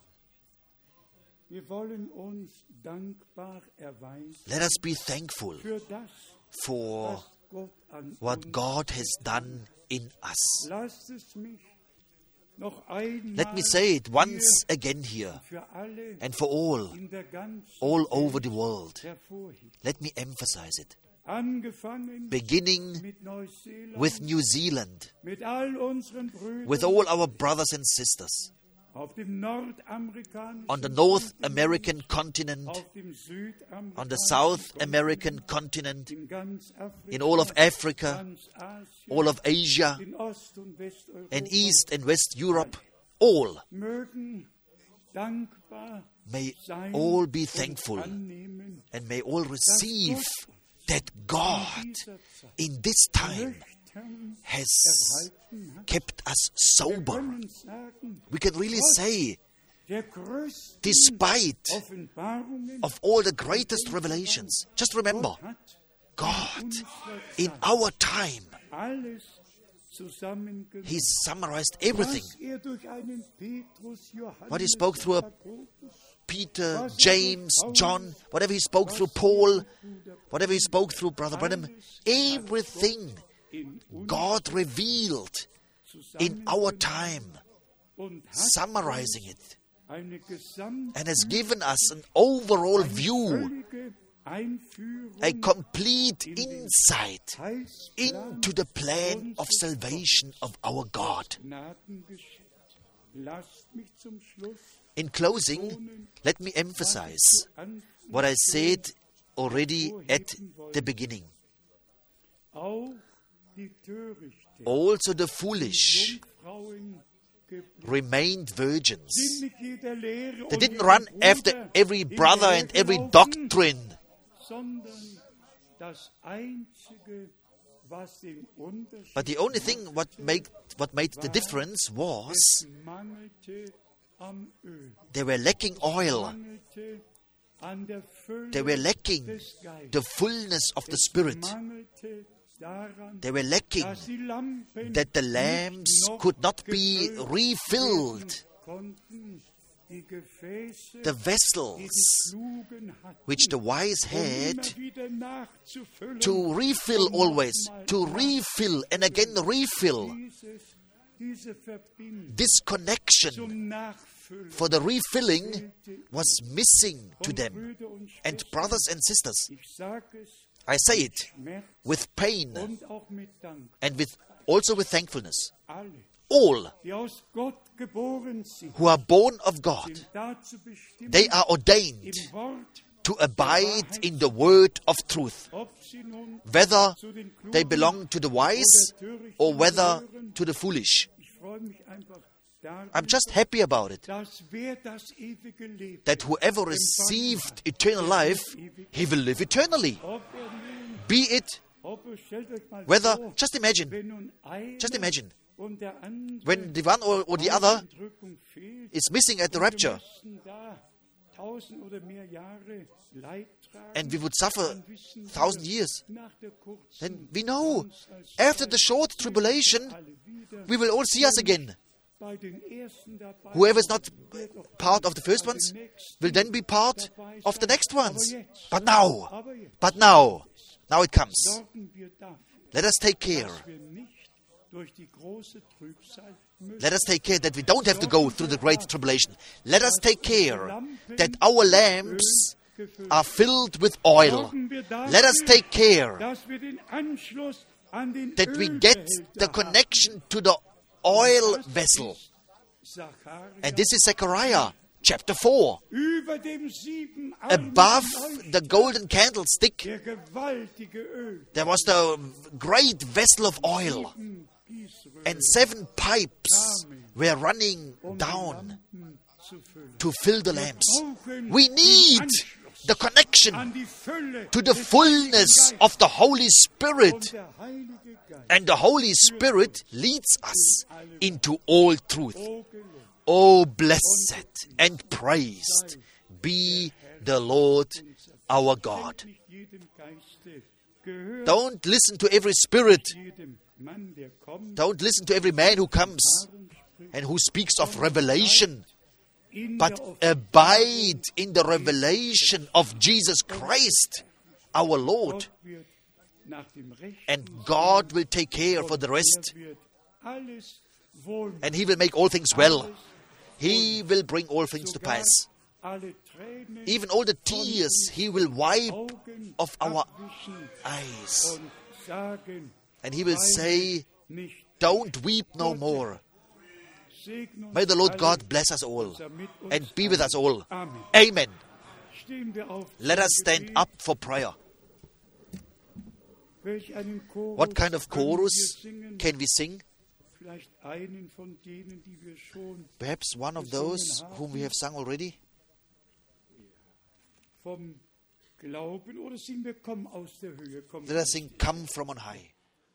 Speaker 1: Wir wollen uns dankbar erweisen
Speaker 2: Let us be thankful
Speaker 1: für das,
Speaker 2: for
Speaker 1: was Gott an
Speaker 2: what
Speaker 1: uns.
Speaker 2: God has done in us.
Speaker 1: Lasst es mich noch einmal
Speaker 2: Let me say it once
Speaker 1: hier
Speaker 2: again here
Speaker 1: für alle
Speaker 2: and for all
Speaker 1: in der ganzen
Speaker 2: over
Speaker 1: Welt
Speaker 2: the world.
Speaker 1: hervorheben.
Speaker 2: Let me emphasize it.
Speaker 1: Angefangen
Speaker 2: Beginning
Speaker 1: mit Neuseeland,
Speaker 2: with New Zealand,
Speaker 1: mit all unseren Brüdern
Speaker 2: with all our brothers and sisters
Speaker 1: auf dem nordamerikanischen
Speaker 2: on the North
Speaker 1: Kontinent,
Speaker 2: American continent,
Speaker 1: auf dem südamerikanischen
Speaker 2: on the South
Speaker 1: Kontinent,
Speaker 2: American continent,
Speaker 1: in ganz Afrika,
Speaker 2: in all of Africa,
Speaker 1: ganz Asien,
Speaker 2: all of Asia,
Speaker 1: in Ost- und Westeuropa,
Speaker 2: and East and West Europe, all
Speaker 1: mögen dankbar
Speaker 2: may
Speaker 1: sein
Speaker 2: all be
Speaker 1: und
Speaker 2: thankful
Speaker 1: annehmen,
Speaker 2: and may all receive that
Speaker 1: in
Speaker 2: God
Speaker 1: dieser Zeit
Speaker 2: in this time
Speaker 1: nüchtern
Speaker 2: has
Speaker 1: erhalten hat.
Speaker 2: kept us
Speaker 1: Wir
Speaker 2: sober.
Speaker 1: können sagen,
Speaker 2: We can really say,
Speaker 1: der größten
Speaker 2: despite
Speaker 1: Offenbarungen
Speaker 2: of all the greatest revelations, just remember,
Speaker 1: Gott hat
Speaker 2: God,
Speaker 1: unserer
Speaker 2: in
Speaker 1: Zeit
Speaker 2: our time,
Speaker 1: alles zusammengefasst,
Speaker 2: He summarized everything.
Speaker 1: was durch einen Petrus, Johannes,
Speaker 2: What He spoke through
Speaker 1: Jakobus,
Speaker 2: Peter, James, John, whatever He spoke through Paul, whatever He spoke through Brother Branham, everything
Speaker 1: in uns
Speaker 2: God revealed in our time,
Speaker 1: und hat
Speaker 2: summarizing it,
Speaker 1: eine gesamte
Speaker 2: and has given us an overall view,
Speaker 1: völlige Einführung
Speaker 2: a complete insight
Speaker 1: Heilsplan
Speaker 2: into the plan of salvation of our God.
Speaker 1: Gnaden geschenkt. Lasst mich zum Schluss
Speaker 2: In closing, let me emphasize what I said already at the beginning.
Speaker 1: auch die Törichte
Speaker 2: Also the foolish
Speaker 1: Jungfrauen geblieben
Speaker 2: remained virgins.
Speaker 1: sind mit jeder Lehre
Speaker 2: They
Speaker 1: und
Speaker 2: didn't
Speaker 1: jedem
Speaker 2: run
Speaker 1: Bruder
Speaker 2: after every brother and every
Speaker 1: hinterhergelaufen,
Speaker 2: doctrine,
Speaker 1: sondern das Einzige, was den Unterschied
Speaker 2: but the only thing what made the difference was
Speaker 1: es mangelte am Öl,
Speaker 2: they were lacking oil.
Speaker 1: mangelte an der Fülle
Speaker 2: They were lacking
Speaker 1: des Geistes,
Speaker 2: the fullness of the Spirit.
Speaker 1: mangelte daran,
Speaker 2: They were lacking
Speaker 1: dass die Lampen
Speaker 2: that the
Speaker 1: nicht
Speaker 2: lamps
Speaker 1: noch
Speaker 2: could not be
Speaker 1: gefüllt
Speaker 2: refilled.
Speaker 1: werden konnten, die Gefäße,
Speaker 2: The
Speaker 1: die
Speaker 2: vessels
Speaker 1: die Klugen hatten,
Speaker 2: which the wise
Speaker 1: um
Speaker 2: had
Speaker 1: immer wieder nachzufüllen,
Speaker 2: to refill always, to refill and again refill.
Speaker 1: diese Verbindung
Speaker 2: This connection
Speaker 1: zum Nachfüllen
Speaker 2: for the refilling was missing to
Speaker 1: von
Speaker 2: them.
Speaker 1: Brüder und
Speaker 2: And
Speaker 1: Schwestern.
Speaker 2: brothers and sisters,
Speaker 1: Ich sage es
Speaker 2: I say it
Speaker 1: Schmerz
Speaker 2: with pain
Speaker 1: und auch mit Dank.
Speaker 2: and also with thankfulness.
Speaker 1: Alle,
Speaker 2: All
Speaker 1: die aus Gott geboren sind,
Speaker 2: who are born of God,
Speaker 1: sind dazu bestimmt,
Speaker 2: they are ordained
Speaker 1: im Wort,
Speaker 2: to abide in the word of truth,
Speaker 1: ob sie nun
Speaker 2: whether
Speaker 1: zu den Klugen
Speaker 2: they belong to the wise or whether to the foolish.
Speaker 1: Ich freue mich einfach
Speaker 2: I'm
Speaker 1: darüber,
Speaker 2: just happy about it,
Speaker 1: dass wer das ewige Leben,
Speaker 2: that whoever received eternal life, he will live eternally.
Speaker 1: ob er nun
Speaker 2: Be it Whether, just imagine, when the one or the other is missing at the rapture, and we would suffer 1,000 years, then we know after the short tribulation, we will all see us again. Whoever is not part of the first ones will then be part of the next ones. But now it comes. Let us take care. Let us take care that we don't have to go through the great tribulation. Let us take care that our lamps are filled with oil. Let us take care that we get the connection to the oil vessel. And this is Zechariah chapter 4. Above the golden candlestick, there was the great vessel of oil. And 7 pipes were running down to fill the lamps. We need the connection to the fullness of the Holy Spirit. And the Holy Spirit leads us into all truth. Oh, blessed and praised be the Lord our God. Don't listen to every spirit. Don't listen to every man who comes and who speaks of revelation. But abide in the revelation of Jesus Christ, our Lord. And God will take care for the rest. And He will make all things well. He will bring all things to pass. Even all the tears He will wipe off our eyes. And He will say, don't weep no more. May the Lord God bless us all and be with us all. Amen. Let us stand up for prayer. What kind of chorus can we sing? Perhaps one of those whom we have sung already? Let us sing, Come from on high.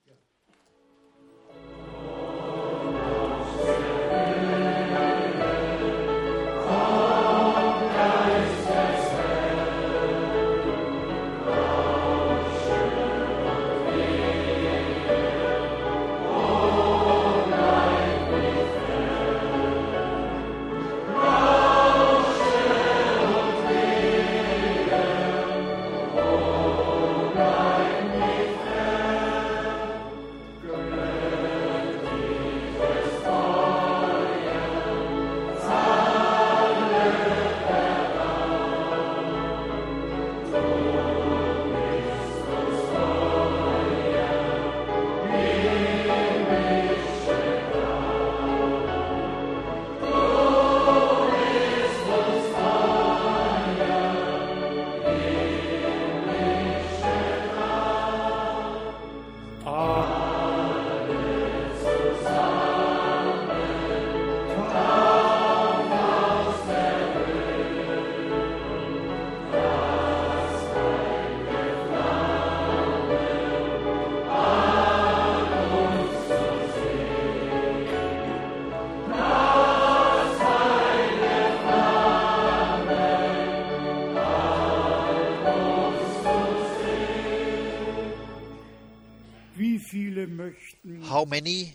Speaker 2: How many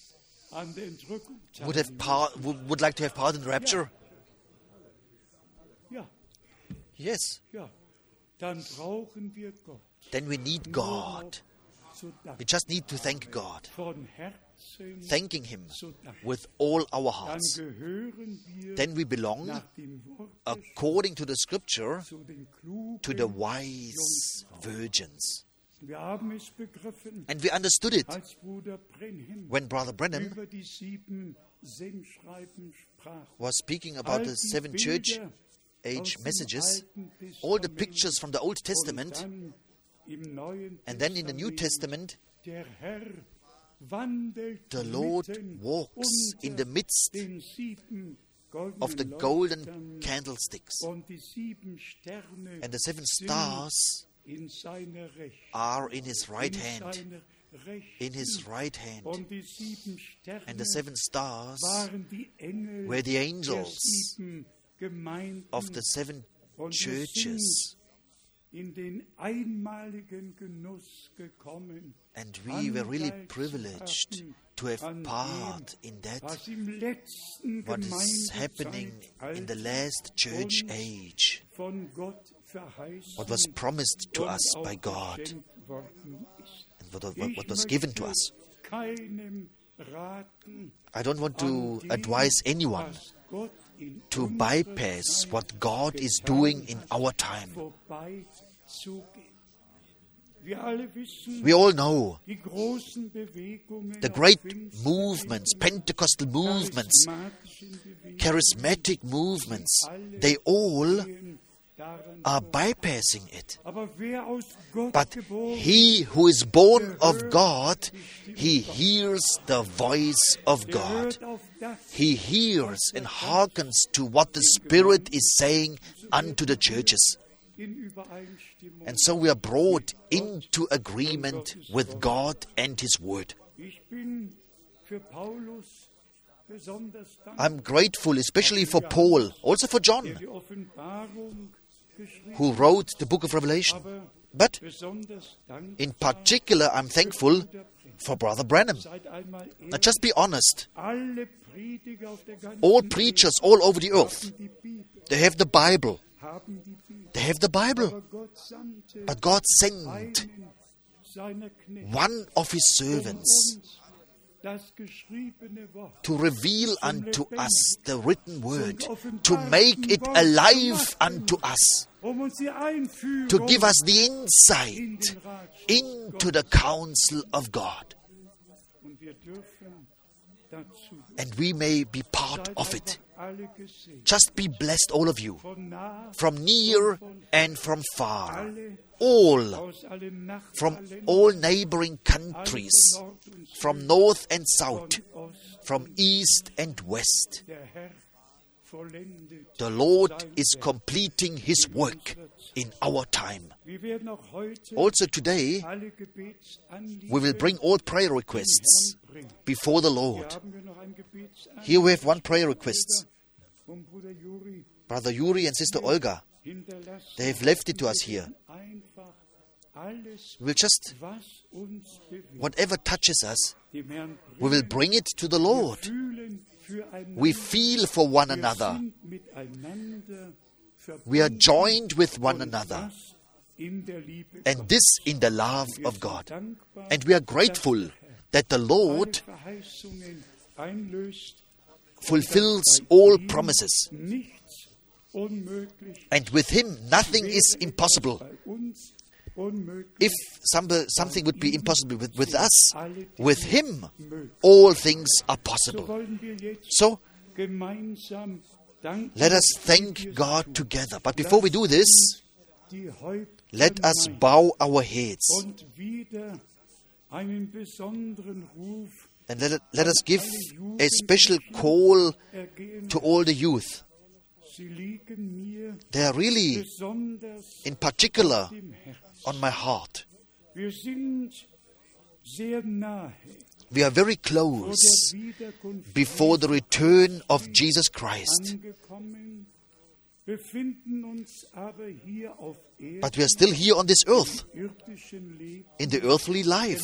Speaker 2: would like to have part in the rapture? Yes. Then we need God. We just need to thank God. Thanking Him with all our hearts. Then we belong, according to the Scripture, to the wise virgins. And we understood it when Brother Branham was speaking about the 7 church age messages, all the pictures from the Old Testament, and then in the New Testament, the Lord walks in the midst of the golden candlesticks, and the 7 stars are in His right hand. In His right hand. And the 7 stars were the angels of the 7 churches. And we were really privileged to have part in that, what is happening in the last church age, what was promised to us by God, and what was given to us. I don't want to advise anyone to bypass what God is doing in our time. We all know the great movements, Pentecostal movements, charismatic movements, they all are bypassing it. But he who is born of God, he hears the voice of God. He hears and hearkens to what the Spirit is saying unto the churches. And so we are brought into agreement with God and His Word. I'm grateful especially for Paul, also for John, who wrote the book of Revelation. But in particular, I'm thankful for Brother Branham. Now just be honest. All preachers all over the earth, they have the Bible. They have the Bible. But God sent one of His servants to reveal unto us the written word, to make it alive unto us, to give us the insight into the counsel of God. And we may be part of it. Just be blessed, all of you, from near and from far, all, from all neighboring countries, from north and south, from east and west. The Lord is completing His work in our time. Also today, we will bring all prayer requests before the Lord. Here we have one prayer request. Brother Yuri and Sister Olga, they have left it to us here. We'll just, whatever touches us, we will bring it to the Lord. We feel for one another. We are joined with one another. And this in the love of God. And we are grateful that the Lord fulfills all promises. And with Him, nothing is impossible. If something would be impossible with us, with Him, all things are possible. So, let us thank God together. But before we do this, let us bow our heads. And let us give a special call to all the youth. They are really, in particular, on my heart. We are very close before the return of Jesus Christ. But we are still here on this earth, in the earthly life.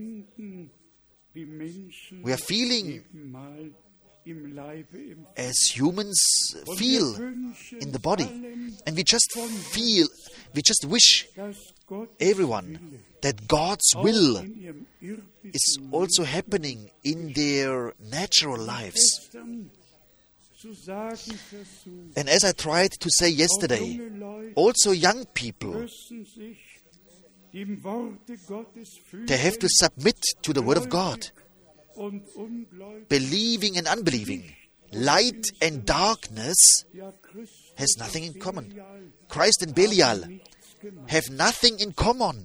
Speaker 2: We are feeling as humans feel in the body. And we just wish everyone that God's will is also happening in their natural lives. And as I tried to say yesterday, also young people, they have to submit to the Word of God. Believing and unbelieving, light and darkness has nothing in common. Christ and Belial have nothing in common.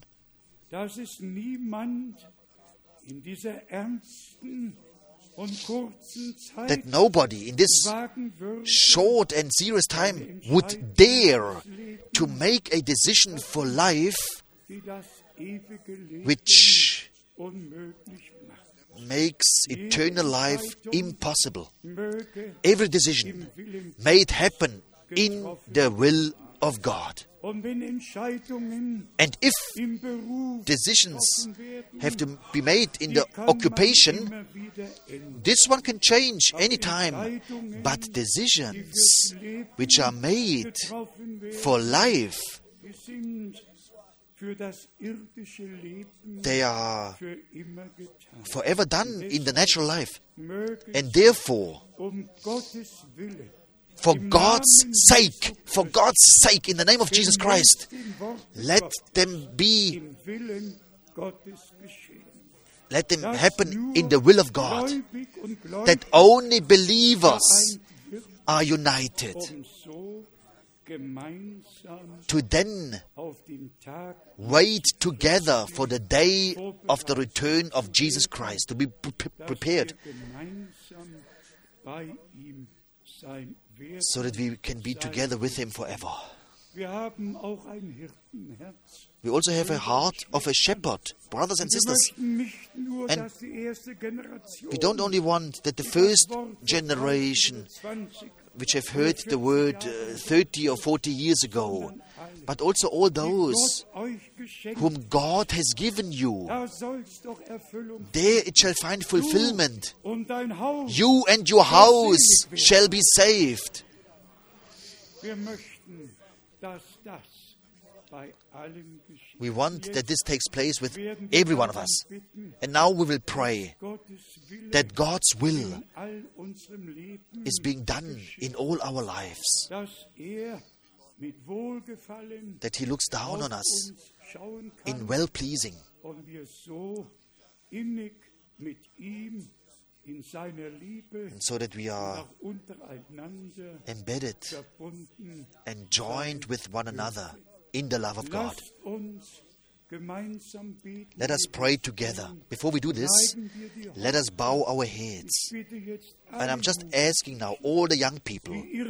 Speaker 2: That nobody in this short and serious time would dare to make a decision for life which makes eternal life impossible. Every decision made happen in the will of God. And if decisions have to be made in the occupation, this one can change any time. But decisions which are made for life, they are forever done in the natural life. And therefore, for God's sake, in the name of Jesus Christ, let them happen in the will of God, that only believers are united, to then wait together for the day of the return of Jesus Christ, to be prepared, so that we can be together with Him forever. We also have a heart of a shepherd, brothers and sisters. And we don't only want that the first generation, which have heard the word 30 or 40 years ago, but also all those whom God has given you, there it shall find fulfillment. You and your house shall be saved. We want that this takes place with every one of us. And now we will pray that God's will is being done in all our lives, that He looks down on us in well-pleasing, and so that we are embedded and joined with one another in the love of God. Let us pray together. Before we do this, let us bow our heads. And I'm just asking now all the young people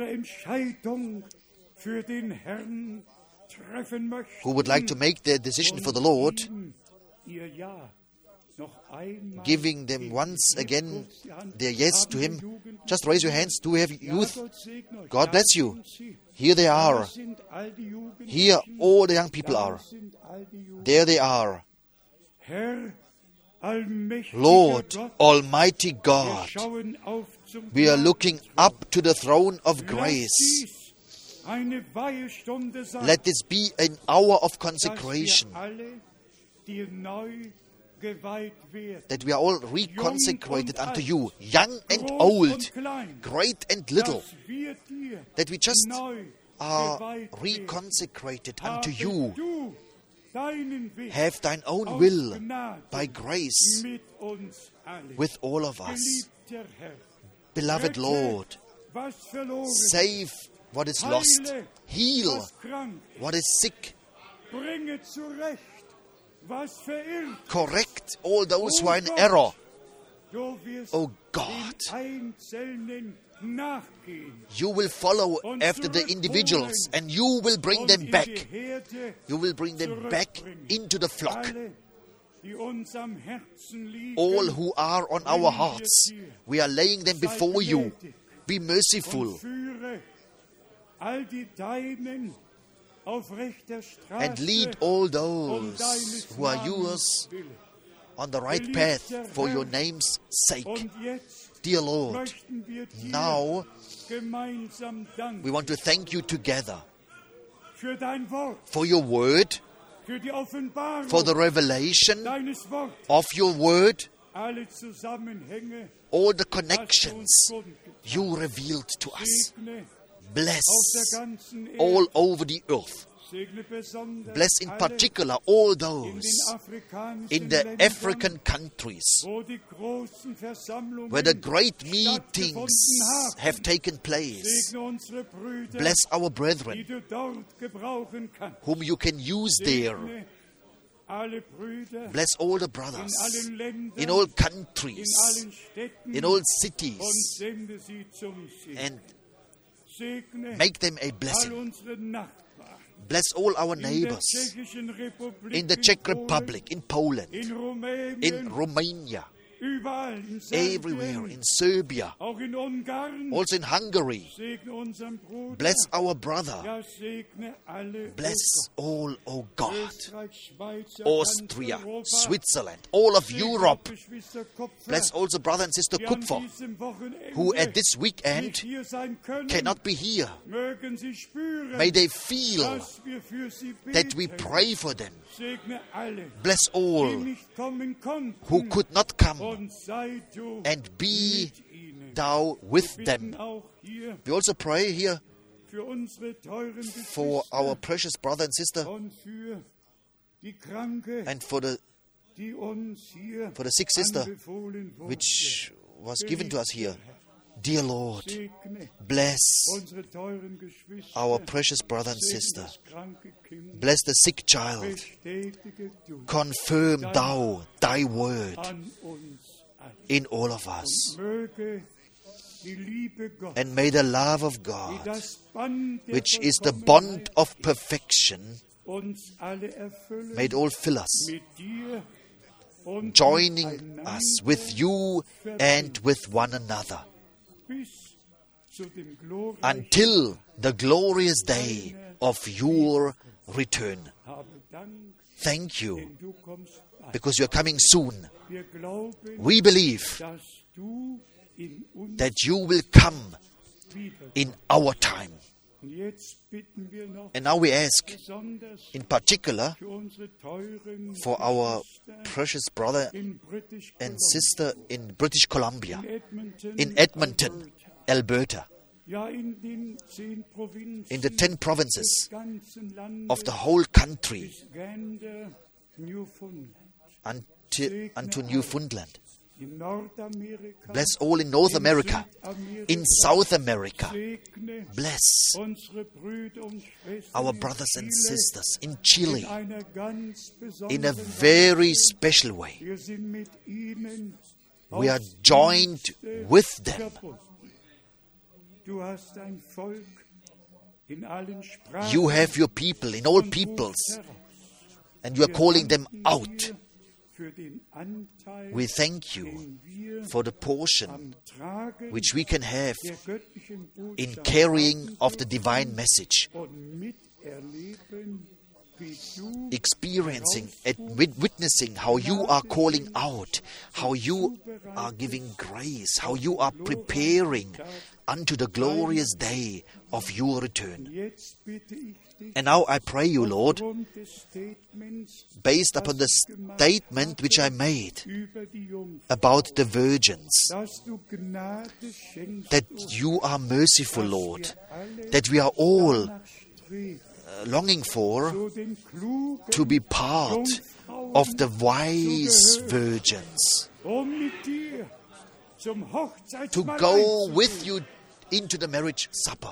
Speaker 2: who would like to make their decision for the Lord, giving them once again their yes to Him. Just raise your hands. Do we have youth? God bless you. Here they are. Here all the young people are. There they are. Lord, Almighty God, we are looking up to the throne of grace. Let this be an hour of consecration, that we are all reconsecrated unto you, young and old, great and little, that we just are reconsecrated unto you. Have thine own will by grace with all of us. Beloved Lord, save what is lost, heal what is sick, correct all those who are in error. Oh God, you will follow after the individuals and you will bring them back. You will bring them back into the flock. All who are on our hearts, we are laying them before you. Be merciful and lead all those who are yours on the right path for your name's sake. Dear Lord, now we want to thank you together for your word, for the revelation of your word, all the connections you revealed to us. Bless all over the earth. Bless in particular all those in the African countries where the great meetings have taken place. Bless our brethren whom you can use there. Bless all the brothers in all countries, in all cities, and make them a blessing. Bless all our
Speaker 1: in der
Speaker 2: neighbors
Speaker 1: Tschechischen Republik,
Speaker 2: in the Czech Republic, in Poland,
Speaker 1: in Rumänien,
Speaker 2: in Romania,
Speaker 1: überall, in
Speaker 2: everywhere,
Speaker 1: Serbien,
Speaker 2: in Serbia,
Speaker 1: auch in Ungarn.
Speaker 2: also in Hungary.
Speaker 1: Segne unseren Bruder.
Speaker 2: Bless our brother.
Speaker 1: Ja, segne alle.
Speaker 2: Bless all, O God.
Speaker 1: Österreich, Schweiz, ja,
Speaker 2: Austria,
Speaker 1: ganz Europa.
Speaker 2: Switzerland, all of
Speaker 1: Segne
Speaker 2: Europe.
Speaker 1: Geschwister Kupfer,
Speaker 2: Bless also brother and sister
Speaker 1: die an
Speaker 2: Kupfer,
Speaker 1: diesem Wochenende
Speaker 2: who at this
Speaker 1: nicht
Speaker 2: weekend
Speaker 1: hier sein können.
Speaker 2: cannot be here.
Speaker 1: Mögen sie spüren,
Speaker 2: May they feel
Speaker 1: dass wir für sie
Speaker 2: that we
Speaker 1: beten.
Speaker 2: pray for them.
Speaker 1: Segne alle,
Speaker 2: Bless
Speaker 1: die
Speaker 2: all
Speaker 1: nicht kommen konnten.
Speaker 2: who could not come,
Speaker 1: Und sei du
Speaker 2: and be
Speaker 1: mit ihnen.
Speaker 2: thou with
Speaker 1: Wir
Speaker 2: them.
Speaker 1: bitten auch hier
Speaker 2: We also pray here
Speaker 1: für unsere teuren
Speaker 2: for
Speaker 1: Geschwister
Speaker 2: our precious brother and sister
Speaker 1: und für die Kranke,
Speaker 2: and for the
Speaker 1: die uns hier
Speaker 2: sick sister
Speaker 1: anbefohlen wurde.
Speaker 2: which was given to us here. Dear Lord,
Speaker 1: Segne
Speaker 2: bless
Speaker 1: unsere teuren Geschwister,
Speaker 2: our precious brother and
Speaker 1: segne
Speaker 2: sister.
Speaker 1: das kranke Kind,
Speaker 2: Bless the sick child.
Speaker 1: bestätige du
Speaker 2: Confirm thou thy word
Speaker 1: an uns alle.
Speaker 2: in all of us.
Speaker 1: Möge die Liebe Gottes,
Speaker 2: And may the love of
Speaker 1: die
Speaker 2: God,
Speaker 1: das Band der
Speaker 2: which is the bond
Speaker 1: Vollkommenheit
Speaker 2: of perfection,
Speaker 1: uns alle erfüllen,
Speaker 2: may it all fill us,
Speaker 1: mit dir und
Speaker 2: joining
Speaker 1: miteinander
Speaker 2: us with you and with one another,
Speaker 1: bis zu dem glorreichen
Speaker 2: until the glorious day of your return.
Speaker 1: Habe Dank,
Speaker 2: Thank you,
Speaker 1: denn du kommst bald.
Speaker 2: because you are coming soon.
Speaker 1: Wir glauben,
Speaker 2: We believe
Speaker 1: dass du in uns
Speaker 2: that you will come
Speaker 1: wieder.
Speaker 2: in our time.
Speaker 1: Und jetzt bitten wir noch
Speaker 2: And now we ask,
Speaker 1: besonders
Speaker 2: in particular,
Speaker 1: für unsere teuren
Speaker 2: for our
Speaker 1: Geschwister
Speaker 2: precious brother
Speaker 1: in British
Speaker 2: and
Speaker 1: Columbia,
Speaker 2: sister in British Columbia,
Speaker 1: in Edmonton,
Speaker 2: in Edmonton, Alberta,
Speaker 1: ja, in den 10 Provinzen
Speaker 2: in the 10
Speaker 1: des
Speaker 2: provinces
Speaker 1: ganzen Landes
Speaker 2: of the whole country
Speaker 1: bis Gander, Newfoundland,
Speaker 2: unto Newfoundland.
Speaker 1: in Nordamerika,
Speaker 2: Bless all in North America,
Speaker 1: Südamerika,
Speaker 2: in South America.
Speaker 1: segne
Speaker 2: Bless
Speaker 1: unsere Brüder und Schwestern
Speaker 2: our
Speaker 1: in
Speaker 2: brothers and
Speaker 1: Chile
Speaker 2: sisters in
Speaker 1: in
Speaker 2: Chile
Speaker 1: einer ganz
Speaker 2: in a
Speaker 1: besonderen
Speaker 2: very
Speaker 1: Weise.
Speaker 2: special way.
Speaker 1: Wir sind mit ihnen
Speaker 2: We are
Speaker 1: aufs
Speaker 2: joined
Speaker 1: Innigste
Speaker 2: with them.
Speaker 1: verbunden. Du hast ein Volk in allen Sprachen
Speaker 2: You have your people in all
Speaker 1: und
Speaker 2: peoples,
Speaker 1: Rufs heraus.
Speaker 2: and you are
Speaker 1: Wir
Speaker 2: calling them
Speaker 1: danken
Speaker 2: out.
Speaker 1: dir für den Anteil,
Speaker 2: We thank you
Speaker 1: den wir
Speaker 2: for the portion
Speaker 1: am Tragen
Speaker 2: which we can have
Speaker 1: der göttlichen
Speaker 2: in
Speaker 1: Botschaft
Speaker 2: carrying
Speaker 1: haben
Speaker 2: of the
Speaker 1: dürfen
Speaker 2: divine message,
Speaker 1: und miterleben, wie du
Speaker 2: experiencing and witnessing how you are calling out, how you are giving grace, how you are preparing unto the glorious day of your return.
Speaker 1: jetzt bitte ich dich,
Speaker 2: And now I pray you, Lord,
Speaker 1: aufgrund des Statements
Speaker 2: based upon the statement which I made
Speaker 1: über die Jungfrau,
Speaker 2: about the virgins,
Speaker 1: dass du Gnade schenkst,
Speaker 2: that you are merciful, Lord, that we are all
Speaker 1: danach streben,
Speaker 2: longing for
Speaker 1: so den klugen
Speaker 2: to be part of the wise virgins,
Speaker 1: mit dir zum
Speaker 2: to
Speaker 1: Hochzeitsmahl
Speaker 2: go
Speaker 1: einzugehen.
Speaker 2: with you into the marriage supper,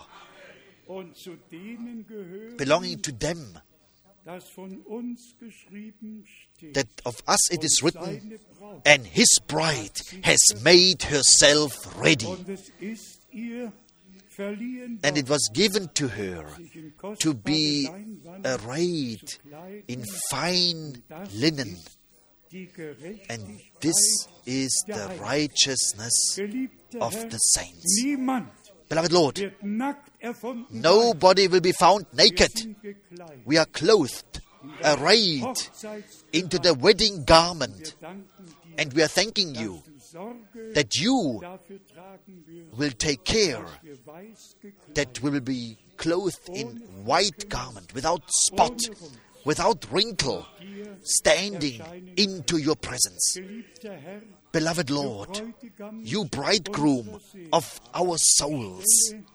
Speaker 1: Und zu denen gehören,
Speaker 2: belonging to them,
Speaker 1: das von uns geschrieben steht.
Speaker 2: that of us it is written,
Speaker 1: Seine Braut.
Speaker 2: and his bride has made herself ready.
Speaker 1: Und es ist ihr verliehen
Speaker 2: And it was given to her
Speaker 1: worden, sich in
Speaker 2: to
Speaker 1: kostbare
Speaker 2: be
Speaker 1: Leinwand
Speaker 2: arrayed
Speaker 1: zu kleiden.
Speaker 2: in fine
Speaker 1: Das
Speaker 2: linen.
Speaker 1: ist die
Speaker 2: And
Speaker 1: Gerechtigkeit
Speaker 2: this is
Speaker 1: der
Speaker 2: the
Speaker 1: Heiligen.
Speaker 2: righteousness
Speaker 1: Geliebter
Speaker 2: of
Speaker 1: Herr,
Speaker 2: the saints.
Speaker 1: niemand
Speaker 2: Beloved Lord,
Speaker 1: wird nackt erfunden sein.
Speaker 2: nobody will be found
Speaker 1: Wir
Speaker 2: naked.
Speaker 1: sind gekleidet.
Speaker 2: We are clothed, arrayed
Speaker 1: Hochzeitsgewand.
Speaker 2: into the wedding garment.
Speaker 1: Wir danken dir,
Speaker 2: And we are thanking you
Speaker 1: dass du Sorge
Speaker 2: that you
Speaker 1: dafür tragen wirst,
Speaker 2: will take care
Speaker 1: dass wir weiß gekleidet,
Speaker 2: that we will be clothed in white garment, without spot, without wrinkle, standing into your presence.
Speaker 1: geliebter Herr,
Speaker 2: Beloved Lord,
Speaker 1: Bräutigam,
Speaker 2: you bridegroom of our souls,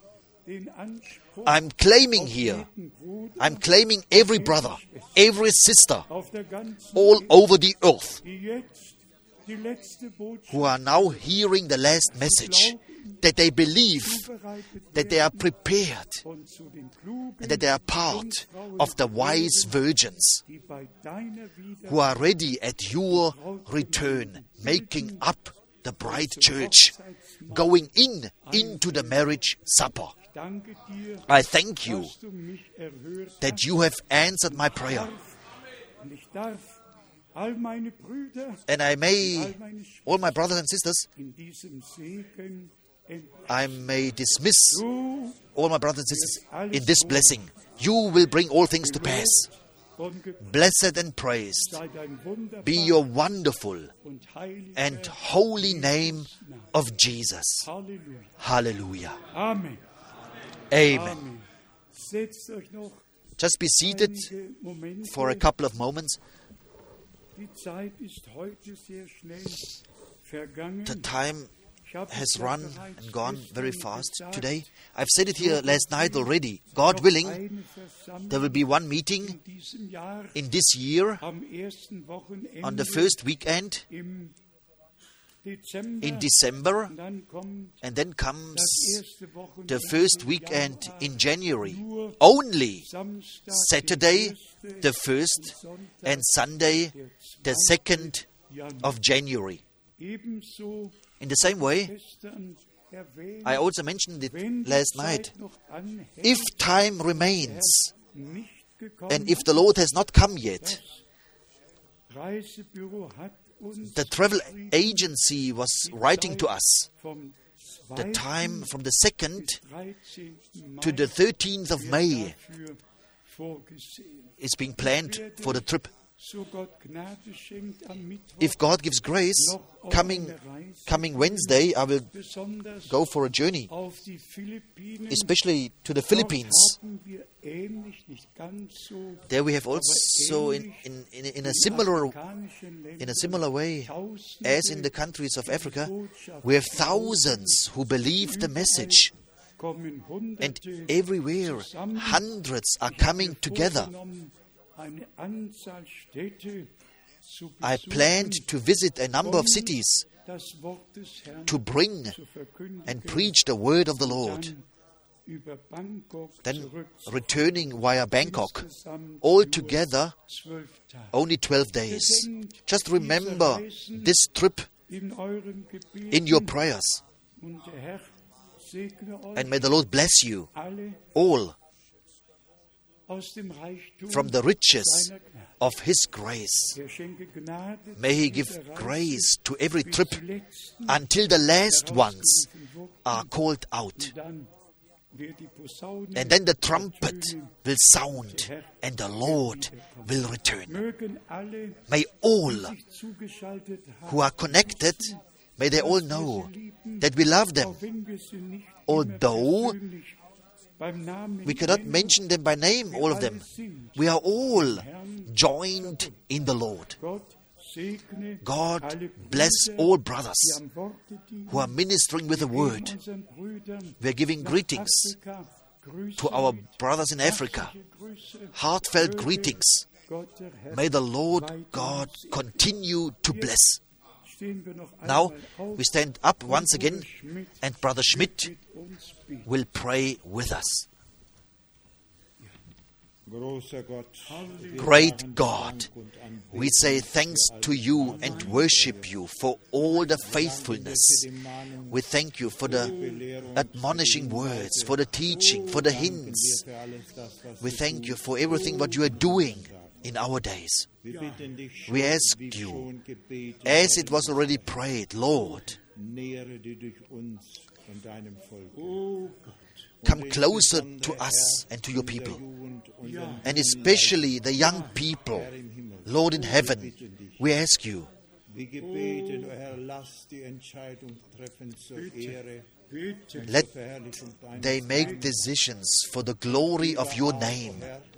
Speaker 1: den Anspruch
Speaker 2: I'm claiming here,
Speaker 1: jeden Bruder
Speaker 2: I'm claiming every brother, every sister,
Speaker 1: auf der ganzen
Speaker 2: all
Speaker 1: Welt,
Speaker 2: over the earth,
Speaker 1: die jetzt die letzte Botschaft
Speaker 2: who are now hearing the last message, that they believe,
Speaker 1: vorbereitet
Speaker 2: that they are prepared,
Speaker 1: und zu den klugen,
Speaker 2: and that they are part of the wise virgins
Speaker 1: die bei deiner Wiederkunft
Speaker 2: who are ready at your return, making up the bride church, going into the marriage supper. I thank you that you have answered my prayer. And I may, all my brothers and sisters, I may dismiss all my brothers and sisters in this blessing. You will bring all things to pass. Blessed and praised be your wonderful and holy name of Jesus. Hallelujah.
Speaker 1: Amen.
Speaker 2: Amen.
Speaker 1: Setzt euch noch
Speaker 2: Just be seated
Speaker 1: einige Momente.
Speaker 2: for a couple of moments.
Speaker 1: Die Zeit ist heute sehr schnell vergangen.
Speaker 2: The time
Speaker 1: Ich habe
Speaker 2: has
Speaker 1: es
Speaker 2: run
Speaker 1: bereits
Speaker 2: and gone
Speaker 1: gestern
Speaker 2: very fast
Speaker 1: gesagt.
Speaker 2: today. I've said it here last night already. God willing,
Speaker 1: Eine Versammlung
Speaker 2: there will be one meeting
Speaker 1: in diesem Jahr
Speaker 2: in this year
Speaker 1: am ersten Wochenende
Speaker 2: on the first weekend
Speaker 1: im Dezember.
Speaker 2: in December,
Speaker 1: Und dann kommt
Speaker 2: and then comes
Speaker 1: das erste Wochenende
Speaker 2: the first
Speaker 1: im
Speaker 2: weekend
Speaker 1: Januar.
Speaker 2: in January.
Speaker 1: Nur
Speaker 2: Only
Speaker 1: Samstag,
Speaker 2: Saturday,
Speaker 1: der
Speaker 2: the
Speaker 1: erste,
Speaker 2: first,
Speaker 1: Sonntag,
Speaker 2: and Sunday,
Speaker 1: der
Speaker 2: the 2nd
Speaker 1: Januar.
Speaker 2: of January.
Speaker 1: Ebenso
Speaker 2: In the same way,
Speaker 1: gestern erwähnt,
Speaker 2: I also mentioned it
Speaker 1: wenn die
Speaker 2: last
Speaker 1: Zeit
Speaker 2: night.
Speaker 1: noch anhält,
Speaker 2: If time remains,
Speaker 1: nicht gekommen,
Speaker 2: and if the Lord has not come yet,
Speaker 1: das Reisebüro hat uns
Speaker 2: the travel
Speaker 1: geschrieben,
Speaker 2: agency was writing to us.
Speaker 1: vom
Speaker 2: The
Speaker 1: 2.
Speaker 2: time from the 2nd
Speaker 1: bis 13. Mai
Speaker 2: to the 13th of
Speaker 1: wird
Speaker 2: May
Speaker 1: dafür vorgesehen.
Speaker 2: is being planned for the trip.
Speaker 1: So Gott Gnade schenkt am Mittwoch
Speaker 2: If God gives grace,
Speaker 1: noch auf
Speaker 2: coming
Speaker 1: eine Reise,
Speaker 2: Wednesday, I will
Speaker 1: besonders
Speaker 2: go for a journey,
Speaker 1: auf die Philippinen.
Speaker 2: especially to the
Speaker 1: Dort
Speaker 2: Philippines.
Speaker 1: haben wir ähnlich, nicht ganz so,
Speaker 2: There we have also in a similar
Speaker 1: afrikanischen Ländern
Speaker 2: in a similar way
Speaker 1: Tausende
Speaker 2: as in the countries of Africa, we have thousands who believe the message,
Speaker 1: kommen
Speaker 2: and
Speaker 1: Hunderte
Speaker 2: everywhere
Speaker 1: zusammen.
Speaker 2: hundreds are coming together.
Speaker 1: Vorgenommen, eine Anzahl Städte zu
Speaker 2: I
Speaker 1: besuchen,
Speaker 2: planned to visit a number of cities
Speaker 1: das Wort des Herrn
Speaker 2: to bring
Speaker 1: zu verkündigen,
Speaker 2: and preach the word of the Lord,
Speaker 1: dann über Bangkok
Speaker 2: then
Speaker 1: zurückzukehren.
Speaker 2: returning via Bangkok,
Speaker 1: Insgesamt
Speaker 2: altogether
Speaker 1: 12 Tage.
Speaker 2: only 12 days. Just remember this trip
Speaker 1: In euren Gebeten
Speaker 2: in your prayers,
Speaker 1: und der Herr segne euch
Speaker 2: and may the Lord bless you
Speaker 1: alle
Speaker 2: all
Speaker 1: aus dem Reichtum
Speaker 2: from the riches
Speaker 1: seiner Gnade.
Speaker 2: of His grace.
Speaker 1: Er schenke Gnade
Speaker 2: May He
Speaker 1: zu
Speaker 2: give
Speaker 1: dieser Reise
Speaker 2: grace to every
Speaker 1: bis
Speaker 2: trip
Speaker 1: die letzten
Speaker 2: until the last ones
Speaker 1: herausgerufen wurden.
Speaker 2: are called out.
Speaker 1: Dann wird die Posaune
Speaker 2: And then the trumpet
Speaker 1: ertönen.
Speaker 2: will sound and the Lord will return.
Speaker 1: Mögen alle,
Speaker 2: May all
Speaker 1: die sich zugeschaltet haben,
Speaker 2: who are connected, may they all know that we love them.
Speaker 1: auch wenn wir sie nicht
Speaker 2: Although
Speaker 1: immer persönlich beim Namen
Speaker 2: we cannot
Speaker 1: nennen,
Speaker 2: mention them by name, all of them. We are all joined in the Lord.
Speaker 1: Gott segne
Speaker 2: God
Speaker 1: alle
Speaker 2: bless
Speaker 1: Brüder,
Speaker 2: all
Speaker 1: die
Speaker 2: brothers
Speaker 1: am Worte dienen.
Speaker 2: who are ministering with the word.
Speaker 1: Unseren Brüdern
Speaker 2: We are giving
Speaker 1: nach
Speaker 2: greetings
Speaker 1: Afrika Grüße
Speaker 2: to our
Speaker 1: mit,
Speaker 2: brothers in Africa.
Speaker 1: herzliche Grüße.
Speaker 2: Heartfelt
Speaker 1: Möge
Speaker 2: greetings.
Speaker 1: Gott der Herr
Speaker 2: May the Lord
Speaker 1: weiter
Speaker 2: God
Speaker 1: segnen.
Speaker 2: continue to bless.
Speaker 1: Stehen wir noch
Speaker 2: Now
Speaker 1: einmal auf
Speaker 2: we stand up
Speaker 1: und
Speaker 2: once again,
Speaker 1: Bruder Schmidt
Speaker 2: and Brother Schmidt
Speaker 1: mit uns beten.
Speaker 2: will pray with us.
Speaker 3: Großer Gott,
Speaker 2: Great God, we say thanks to you and worship you for all the faithfulness. We thank you for the admonishing words, for the teaching, for the hints. We thank you for everything what you are doing in our days. We ask you, as it was already prayed, Lord, come closer to us and to your people, and especially the young people. Lord in heaven, we ask you, let they make decisions for the glory of your name.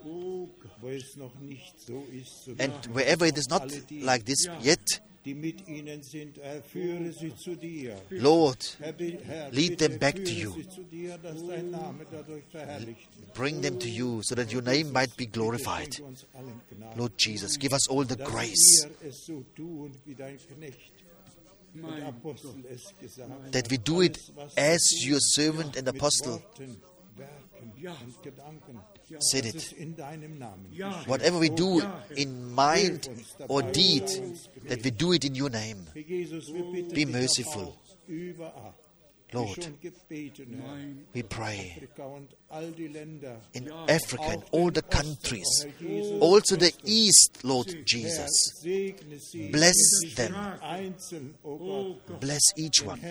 Speaker 2: And wherever it is not like this yet, Lord, lead them back to you. Bring them to you so that your name might be glorified. Lord Jesus, give us all the grace that we do it as your servant and apostle said it. Whatever we do in mind or deed, that we do it in your name. Be merciful Lord, we pray in Africa and all the countries, also the East, Lord Jesus. Bless them. Bless each one.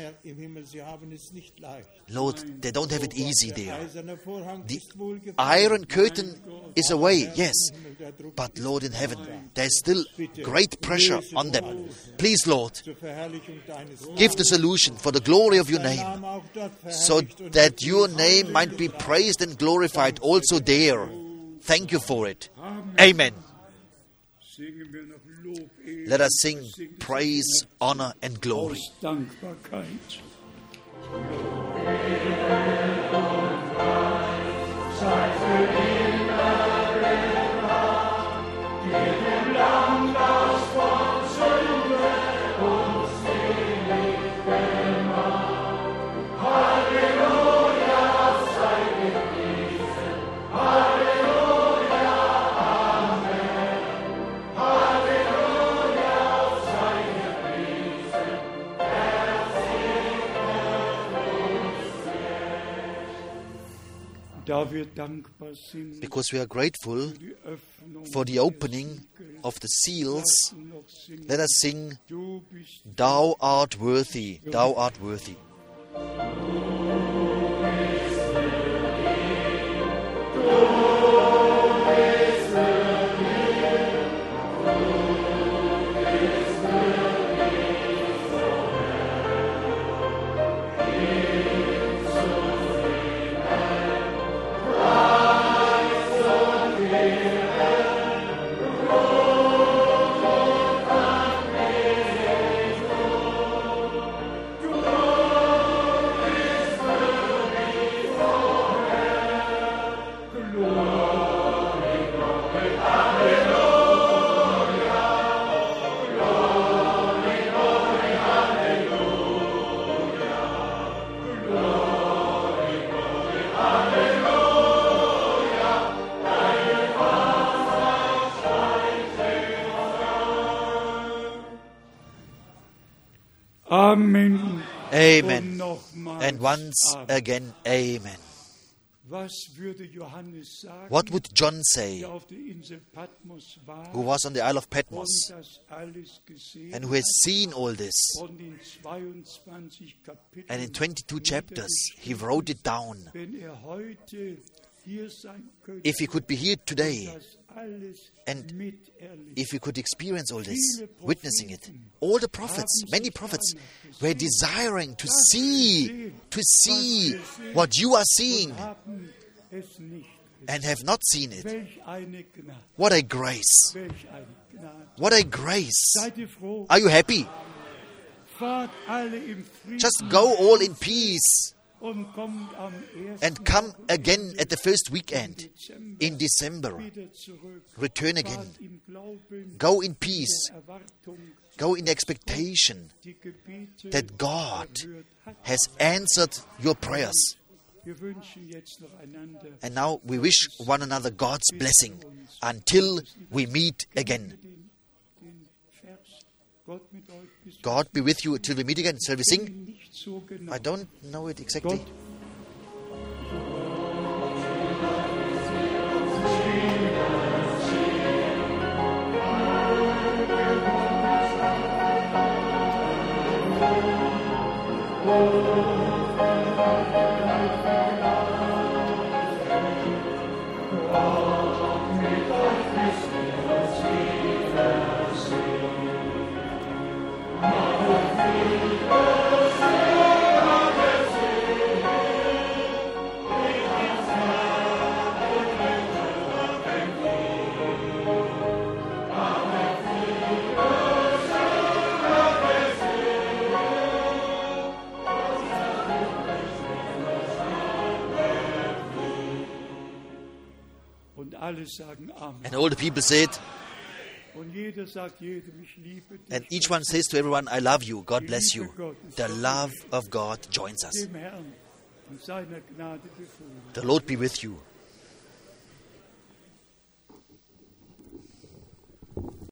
Speaker 2: Lord, they don't have it easy there. The iron curtain is away, yes. But Lord in heaven, there's still great pressure on them. Please, Lord, give the solution for the glory of your name, so that your name might be praised and glorified also there. Thank you for it. Amen. Let us sing praise, honor, and glory. Because we are grateful for the opening of the seals, let us sing, Thou art worthy, Thou art worthy.
Speaker 1: Amen.
Speaker 2: Amen. And once again, Amen. What would John say, who was on the Isle of Patmos and who has seen all this? And in 22 chapters, he wrote it down. If he could be here today, and if we could experience all this, witnessing it, all the prophets, many prophets, were desiring to see what you are seeing and have not seen it. What a grace! What a grace! Are you happy? Just go all in peace and come again at the first weekend in December. Return again. Go in peace. Go in expectation that God has answered your prayers. And now we wish one another God's blessing until we meet again. God be with you till we meet again. Shall we sing? I don't know it exactly. And all the people said, and each one says to everyone, I love you, God bless you. The love of God joins us. The Lord be with you.